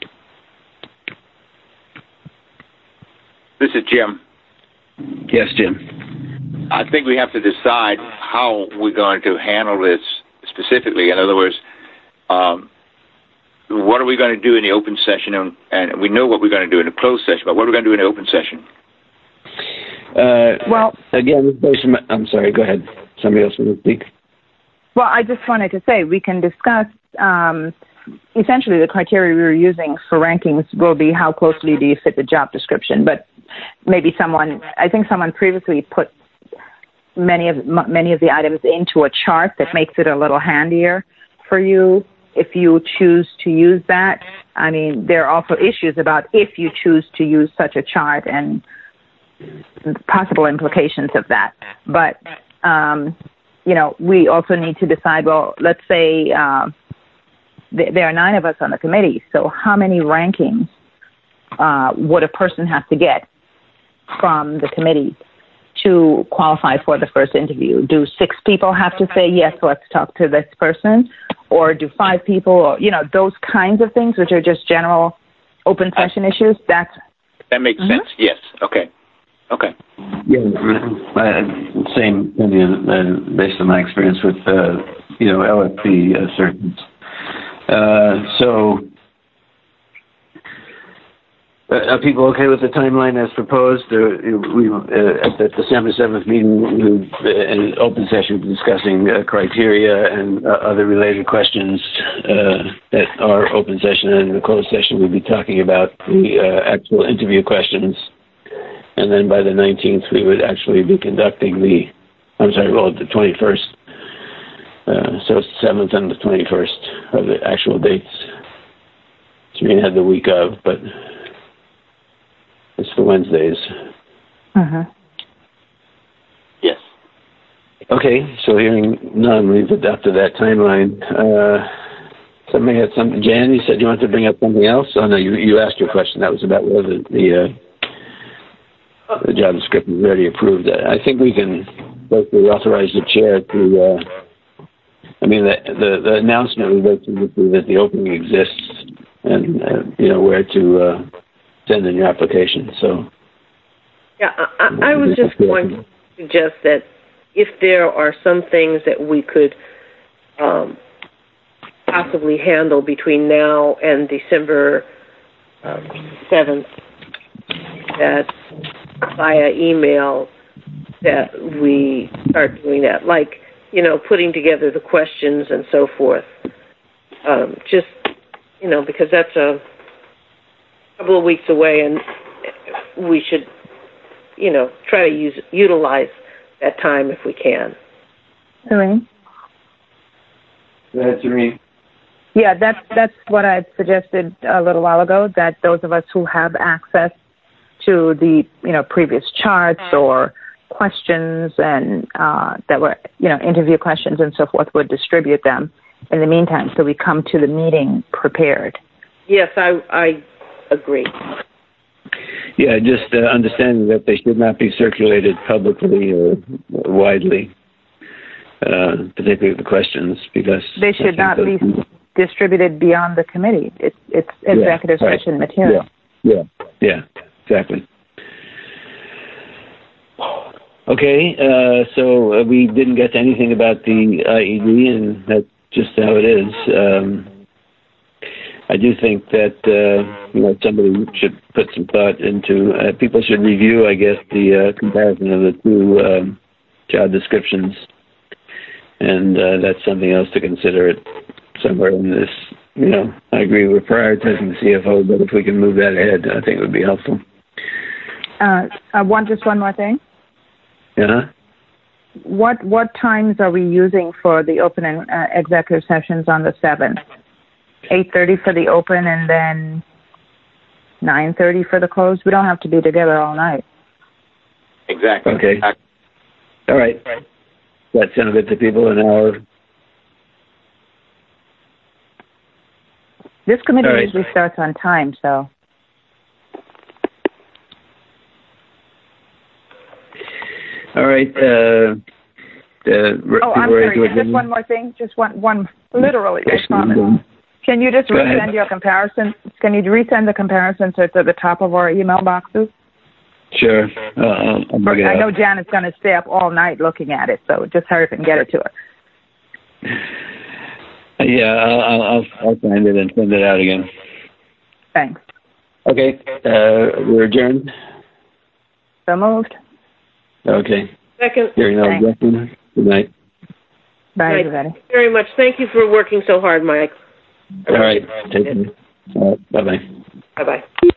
this is Jim. Yes, Jim. I think we have to decide how we're going to handle this specifically. In other words, um, what are we going to do in the open session? And, and we know what we're going to do in the closed session, but what are we going to do in the open session? Uh, well, again, I'm sorry, go ahead. Somebody else want to speak? Well, I just wanted to say we can discuss, um, essentially the criteria we were using for rankings will be how closely do you fit the job description, but maybe someone, I think someone previously put many of many of the items into a chart that makes it a little handier for you. If you choose to use that, I mean, there are also issues about if you choose to use such a chart and possible implications of that. But, um, you know, we also need to decide, well, let's say uh, th- there are nine of us on the committee, so how many rankings uh, would a person have to get from the committee to qualify for the first interview? Do six people have to say, yes, let's talk to this person? Or do five people, or, you know, those kinds of things, which are just general open session uh, issues? That's That makes mm-hmm. sense, yes. Okay. Okay. Yeah, uh, same opinion uh, based on my experience with, uh, you know, L F P uh, searches. Uh, so, Uh, are people okay with the timeline as proposed? Uh, we, uh, at the December seventh meeting, we, uh, in an open session discussing uh, criteria and uh, other related questions uh, that are open session, and in the closed session we'll be talking about the uh, actual interview questions. And then by the nineteenth, we would actually be conducting the, I'm sorry, well, the twenty-first. Uh, so it's the seventh and the twenty-first are the actual dates. So we had the week of, but it's the Wednesdays. Uh-huh. Yes. Okay, so hearing none, we've adopted that timeline. Uh, Somebody had something. Jan, you said you wanted to bring up something else? Oh, no, you, you asked your question. That was about whether the, uh, the job description is already approved. I think we can basically authorize the chair to, uh, I mean, the, the, the announcement was basically that the opening exists and, uh, you know, where to uh, send in your application. So, yeah, I, I was just going to suggest that if there are some things that we could um, possibly handle between now and December um, seventh, that via email, that we start doing that, like, you know, putting together the questions and so forth. Um, just, you know, because that's a couple of weeks away, and we should, you know, try to use utilize that time if we can. Serene? Go ahead, Serene. Yeah, that's that's what I suggested a little while ago, that those of us who have access to the, you know, previous charts or questions and uh, that were, you know, interview questions and so forth would distribute them in the meantime, so we come to the meeting prepared. Yes, I, I agree. Yeah, just uh, understanding that they should not be circulated publicly or widely, uh, particularly the questions, because they should not be distributed beyond the committee. It's it's executive yeah, right. session material. Yeah, yeah, yeah, exactly. Okay, uh, so uh, we didn't get to anything about the I E D, and that's just how it is. Um, I do think that uh, you know, somebody should put some thought into. Uh, people should review, I guess, the uh, comparison of the two um, job descriptions, and uh, that's something else to consider. It somewhere in this. You know, I agree with prioritizing the C F O, but if we can move that ahead, I think it would be helpful. Uh, uh, one, just one more thing. Yeah. What what times are we using for the open and uh, executive sessions on the seventh? eight thirty for the open and then nine thirty for the close? We don't have to be together all night. Exactly. Okay. All right. That sounds good to people, an hour. This committee right. usually starts on time, so. All right. Uh, uh, oh, I'm sorry. Just one more thing. Just one, one literally, I promise. Can you just Go resend ahead. your comparison? Can you resend the comparison so it's at the top of our email boxes? Sure. Uh, I'll, I'll bring it I know up. Janet's going to stay up all night looking at it, so just hurry up and get it to her. Yeah, I'll, I'll, I'll find it and send it out again. Thanks. Okay. Uh, we're adjourned. So moved. Okay. Second. Hearing no objection. Good night. Bye, Right. everybody. Thank you very much. Thank you for working so hard, Mike. All right. Take care. All right. Bye-bye. Bye-bye.